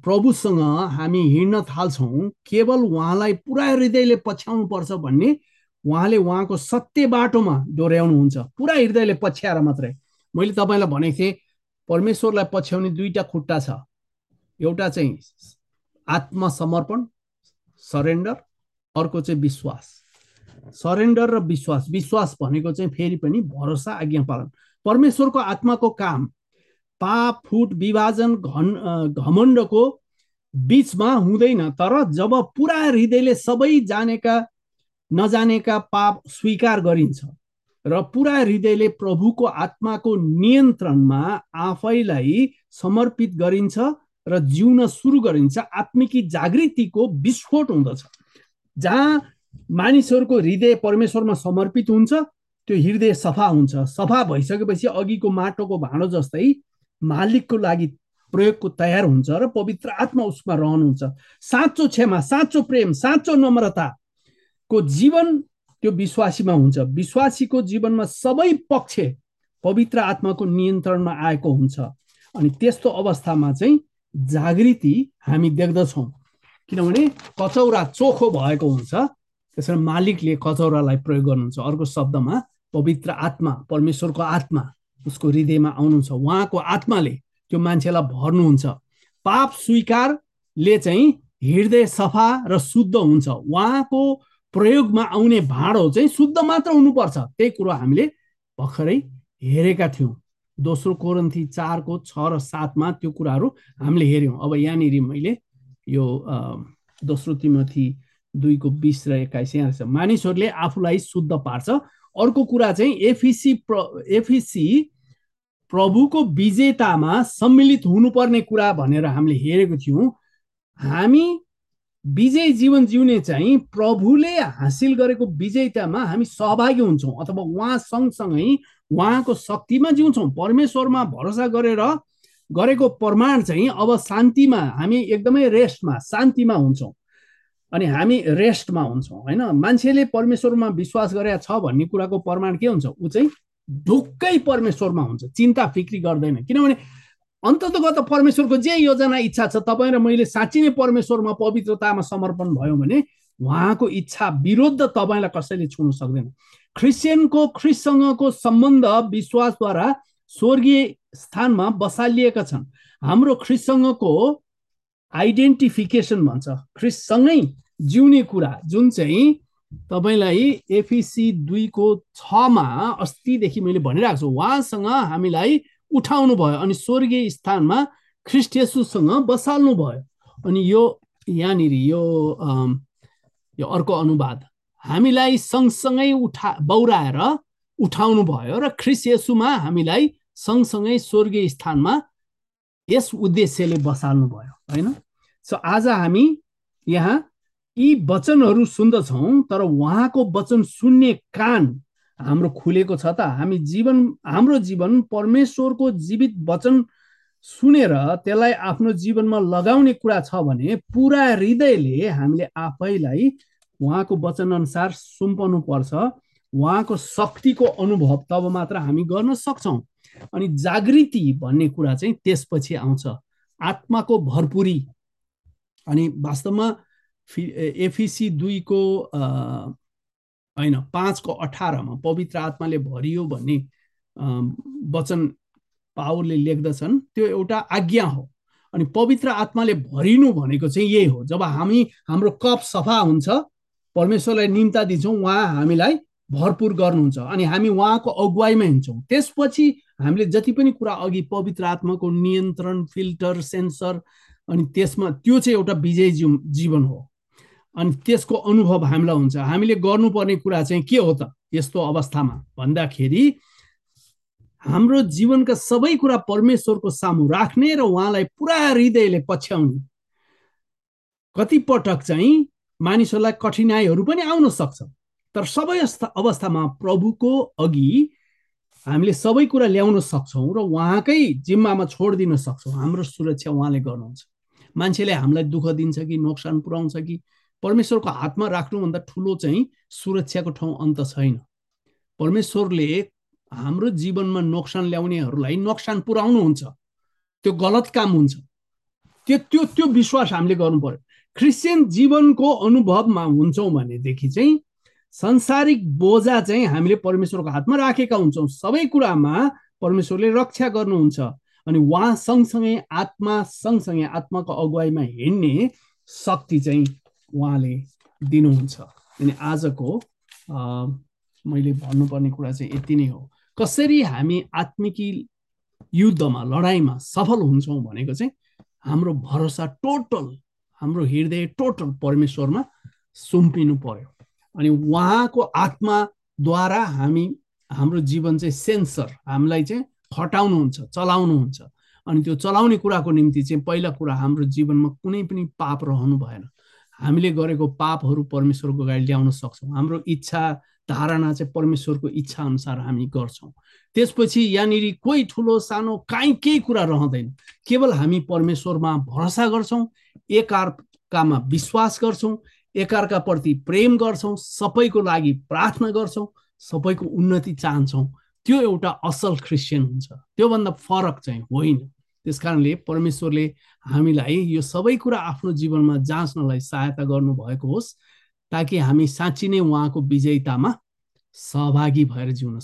प्रभुसँग हामी हिँड्न थाल्छौँ, केवल उहाँलाई पुरा हृदयले पछ्याउनु पर्छ भन्ने उहाँले उहाँको सत्य बाटोमा डोर्याउनुहुन्छ, पुरा हृदयले पछ्याएर मात्रै। मैले तपाईँलाई भनेको थिएँ परमेश्वरलाई पछ्याउने दुईटा खुट्टा छ, एउटा चाहिँ आत्मसमर्पण सरेन्डर, अर्को चाहिँ विश्वास। सरेन्डर र विश्वास, विश्वास भनेको चाहिँ फेरि पनि भरोसा, आज्ञा पालन। परमेश्वरको आत्माको काम पाप फुट विभाजन घन घमण्डको बीचमा हुँदैन, तर जब पुरा हृदयले सबै जानेका नजानेका पाप स्वीकार गरिन्छ र पुरा हृदयले प्रभुको आत्माको नियन्त्रणमा आफैलाई समर्पित गरिन्छ र जिउन सुरु गरिन्छ, आत्मिकी जागृतिको विस्फोट हुँदछ। जहाँ मानिसहरूको हृदय परमेश्वरमा समर्पित हुन्छ, त्यो हृदय सफा हुन्छ। सफा भइसकेपछि अघिको माटोको भाँडो जस्तै मालिकको लागि प्रयोगको तयार हुन्छ र पवित्र आत्मा उसमा रहनुहुन्छ। साँचो क्षमा, साँचो प्रेम, साँचो नम्रताको जीवन त्यो विश्वासीमा हुन्छ। विश्वासीको जीवनमा सबै पक्ष पवित्र आत्माको नियन्त्रणमा आएको हुन्छ। अनि त्यस्तो अवस्थामा चाहिँ जागृति हामी देख्दछौँ, किनभने कचौरा चोखो भएको हुन्छ। त्यसरी मालिकले कचौरालाई प्रयोग गर्नुहुन्छ। अर्को शब्दमा पवित्र आत्मा, परमेश्वरको आत्मा उसको हृदयमा आउनुहुन्छ। उहाँको आत्माले त्यो मान्छेलाई भर्नुहुन्छ। पाप स्वीकारले चाहिँ हृदय सफा र शुद्ध हुन्छ। उहाँको प्रयोगमा आउने भाँडो चाहिँ शुद्ध मात्र हुनुपर्छ। त्यही कुरो हामीले भर्खरै हेरेका थियौँ। दोस्रो कोरिन्थी चारको छ र सातमा त्यो कुराहरू हामीले हेऱ्यौँ। अब यहाँनिर मैले यो दोस्रो तिमोथी दुईको बिस र एक्काइस यहाँ छ, मानिसहरूले आफूलाई शुद्ध पार्छ। अर्को कुरा चाहिँ एफिसी प्र एफिसी प्रभुको विजेतामा सम्मिलित हुनुपर्ने कुरा भनेर हामीले हेरेको थियौँ। हामी विजय जीवन जिउने चाहिँ प्रभुले हासिल गरेको विजयतामा हामी सहभागी हुन्छौँ, अथवा उहाँ सँगसँगै उहाँको शक्तिमा जिउँछौँ। परमेश्वरमा भरोसा गरेर गरेको प्रमाण चाहिँ अब शान्तिमा हामी एकदमै रेस्टमा, शान्तिमा हुन्छौँ। अनि हामी रेस्टमा हुन्छौँ होइन। मान्छेले परमेश्वरमा विश्वास गरेका छ भन्ने कुराको प्रमाण के हुन्छ? ऊ चाहिँ ढुक्कै परमेश्वरमा हुन्छ, चिन्ता फिक्री गर्दैन। किनभने अन्ततगत परमेश्वरको जे योजना इच्छा छ, तपाईँ र मैले साँच्चै नै परमेश्वरमा पवित्रतामा समर्पण भयौँ भने उहाँको इच्छा विरुद्ध तपाईँलाई कसैले छुन सक्दैन। क्रिस्चियनको ख्रिस्टसँगको सम्बन्ध विश्वासद्वारा स्वर्गीय स्थानमा बसालिएका छन्। हाम्रो ख्रिस्टसँगको आइडेन्टिफिकेसन भन्छ, ख्रिस्टसँगै जिउने कुरा, जुन चाहिँ तपाईँलाई एफिसी दुईको छमा अस्तिदेखि मैले भनिरहेको छु। उहाँसँग हामीलाई उठाउनु भयो अनि स्वर्गीय स्थानमा ख्रिस्ट येशूसँग बसाल्नु भयो। अनि यो यहाँनिर यो यो अर्को अनुवाद, हामीलाई सँगसँगै उठा बौराएर उठाउनु भयो र ख्रिस्ट येशूमा हामीलाई सँगसँगै स्वर्गीय स्थानमा यस उद्देश्यले बसाल्नु भयो होइन। सो आज हामी यहाँ यी वचनहरू सुन्दछौँ, तर उहाँको वचन सुन्ने कान हाम्रो खुलेको छ त? हामी जीवन हाम्रो जीवन परमेश्वरको जीवित वचन सुनेर त्यसलाई आफ्नो जीवनमा लगाउने कुरा छ भने पुरा हृदयले हामीले आफैलाई उहाँको वचन अनुसार सुम्पनु पर्छ। उहाँको शक्तिको अनुभव तब मात्र हामी गर्न सक्छौँ। अनि जागृति भन्ने कुरा चाहिँ त्यसपछि आउँछ, आत्माको भरपुरी। अनि वास्तवमा एफिसी दुईको होइन पाँचको अठारमा पवित्र आत्माले भरियो भन्ने वचन पावलले लेख्दछन्, त्यो एउटा आज्ञा हो। अनि पवित्र आत्माले भरिनु भनेको चाहिँ यही हो। जब हामी हाम्रो कप सफा हुन्छ, परमेश्वरलाई निम्ता दिन्छौँ, उहाँ हामीलाई भरपुर गर्नुहुन्छ अनि हामी उहाँको अगुवाईमा हिँड्छौँ। त्यसपछि हामीले जति पनि कुरा अघि पवित्र आत्माको नियन्त्रण, फिल्टर, सेन्सर, अनि त्यसमा त्यो चाहिँ एउटा विजय जीवन हो। अनि त्यसको अनुभव हामीलाई हुन्छ। हामीले गर्नुपर्ने कुरा चाहिँ के हो त यस्तो अवस्थामा भन्दाखेरि हाम्रो जीवनका सबै कुरा परमेश्वरको सामु राख्ने र उहाँलाई पुरा हृदयले पछ्याउने। कति पटक चाहिँ मानिसहरूलाई कठिनाइहरू पनि आउन सक्छ, तर सबै अवस्थामा प्रभुको अघि हामीले सबै कुरा ल्याउन सक्छौँ र उहाँकै जिम्मामा छोडिदिन सक्छौँ। हाम्रो सुरक्षा उहाँले गर्नुहुन्छ। मान्छेले हामीलाई दुःख दिन्छ कि नोक्सान पुर्याउँछ कि, परमेश्वरको हातमा राख्नुभन्दा ठुलो चाहिँ सुरक्षाको ठाउँ अन्त छैन। परमेश्वरले हाम्रो जीवनमा नोक्सान ल्याउनेहरूलाई नोक्सान पुर्याउनुहुन्छ, त्यो गलत काम हुन्छ। त्यो त्यो त्यो विश्वास हामीले गर्नु पर्यो। क्रिस्चियन जीवनको अनुभवमा हुन्छौँ भनेदेखि चाहिँ संसारिक बोझा चाहिँ हामीले परमेश्वरको हातमा राखेका हुन्छौँ। सबै कुरामा परमेश्वरले रक्षा गर्नुहुन्छ अनि उहाँ सँगसँगै आत्मा सँगसँगै आत्माको अगुवाईमा हिँड्ने शक्ति चाहिँ उहाँले दिनुहुन्छ। अनि आजको मैले भन्नुपर्ने कुरा चाहिँ यति नै हो। कसरी हामी आत्मिकी युद्धमा लडाइँमा सफल हुन्छौँ भनेको चाहिँ हाम्रो भरोसा टोटल, हाम्रो हृदय टोटल परमेश्वरमा सुम्पिनु पर्यो अनि उहाँको आत्माद्वारा हामी हाम्रो जीवन चाहिँ सेन्सर हामीलाई चाहिँ खटाउनुहुन्छ, चलाउनुहुन्छ। अनि त्यो चलाउने कुराको निम्ति चाहिँ पहिला कुरा हाम्रो जीवनमा कुनै पनि पाप रहनु भएन। हामीले गरेको पापहरू परमेश्वरको अगाडि ल्याउन सक्छौँ। हाम्रो इच्छा धारणा चाहिँ परमेश्वरको इच्छा अनुसार हामी गर्छौँ। त्यसपछि यहाँनिर कोही ठुलो सानो काहीँ केही कुरा रहँदैन। केवल हामी परमेश्वरमा भरोसा गर्छौँ, एकअर्कामा विश्वास गर्छौँ, एकअर्काप्रति प्रेम गर्छौँ, सबैको लागि प्रार्थना गर्छौँ, सबैको उन्नति चाहन्छौँ। त्यो एउटा असल क्रिस्चियन हुन्छ, त्योभन्दा फरक चाहिँ होइन। त्यस कारणले परमेश्वरले हामीलाई यो सबै कुरा आफ्नो जीवनमा जाँच्नलाई सहायता गर्नुभएको होस् ताकि हामी साँच्ची नै उहाँको विजयतामा सहभागी भएर जिउन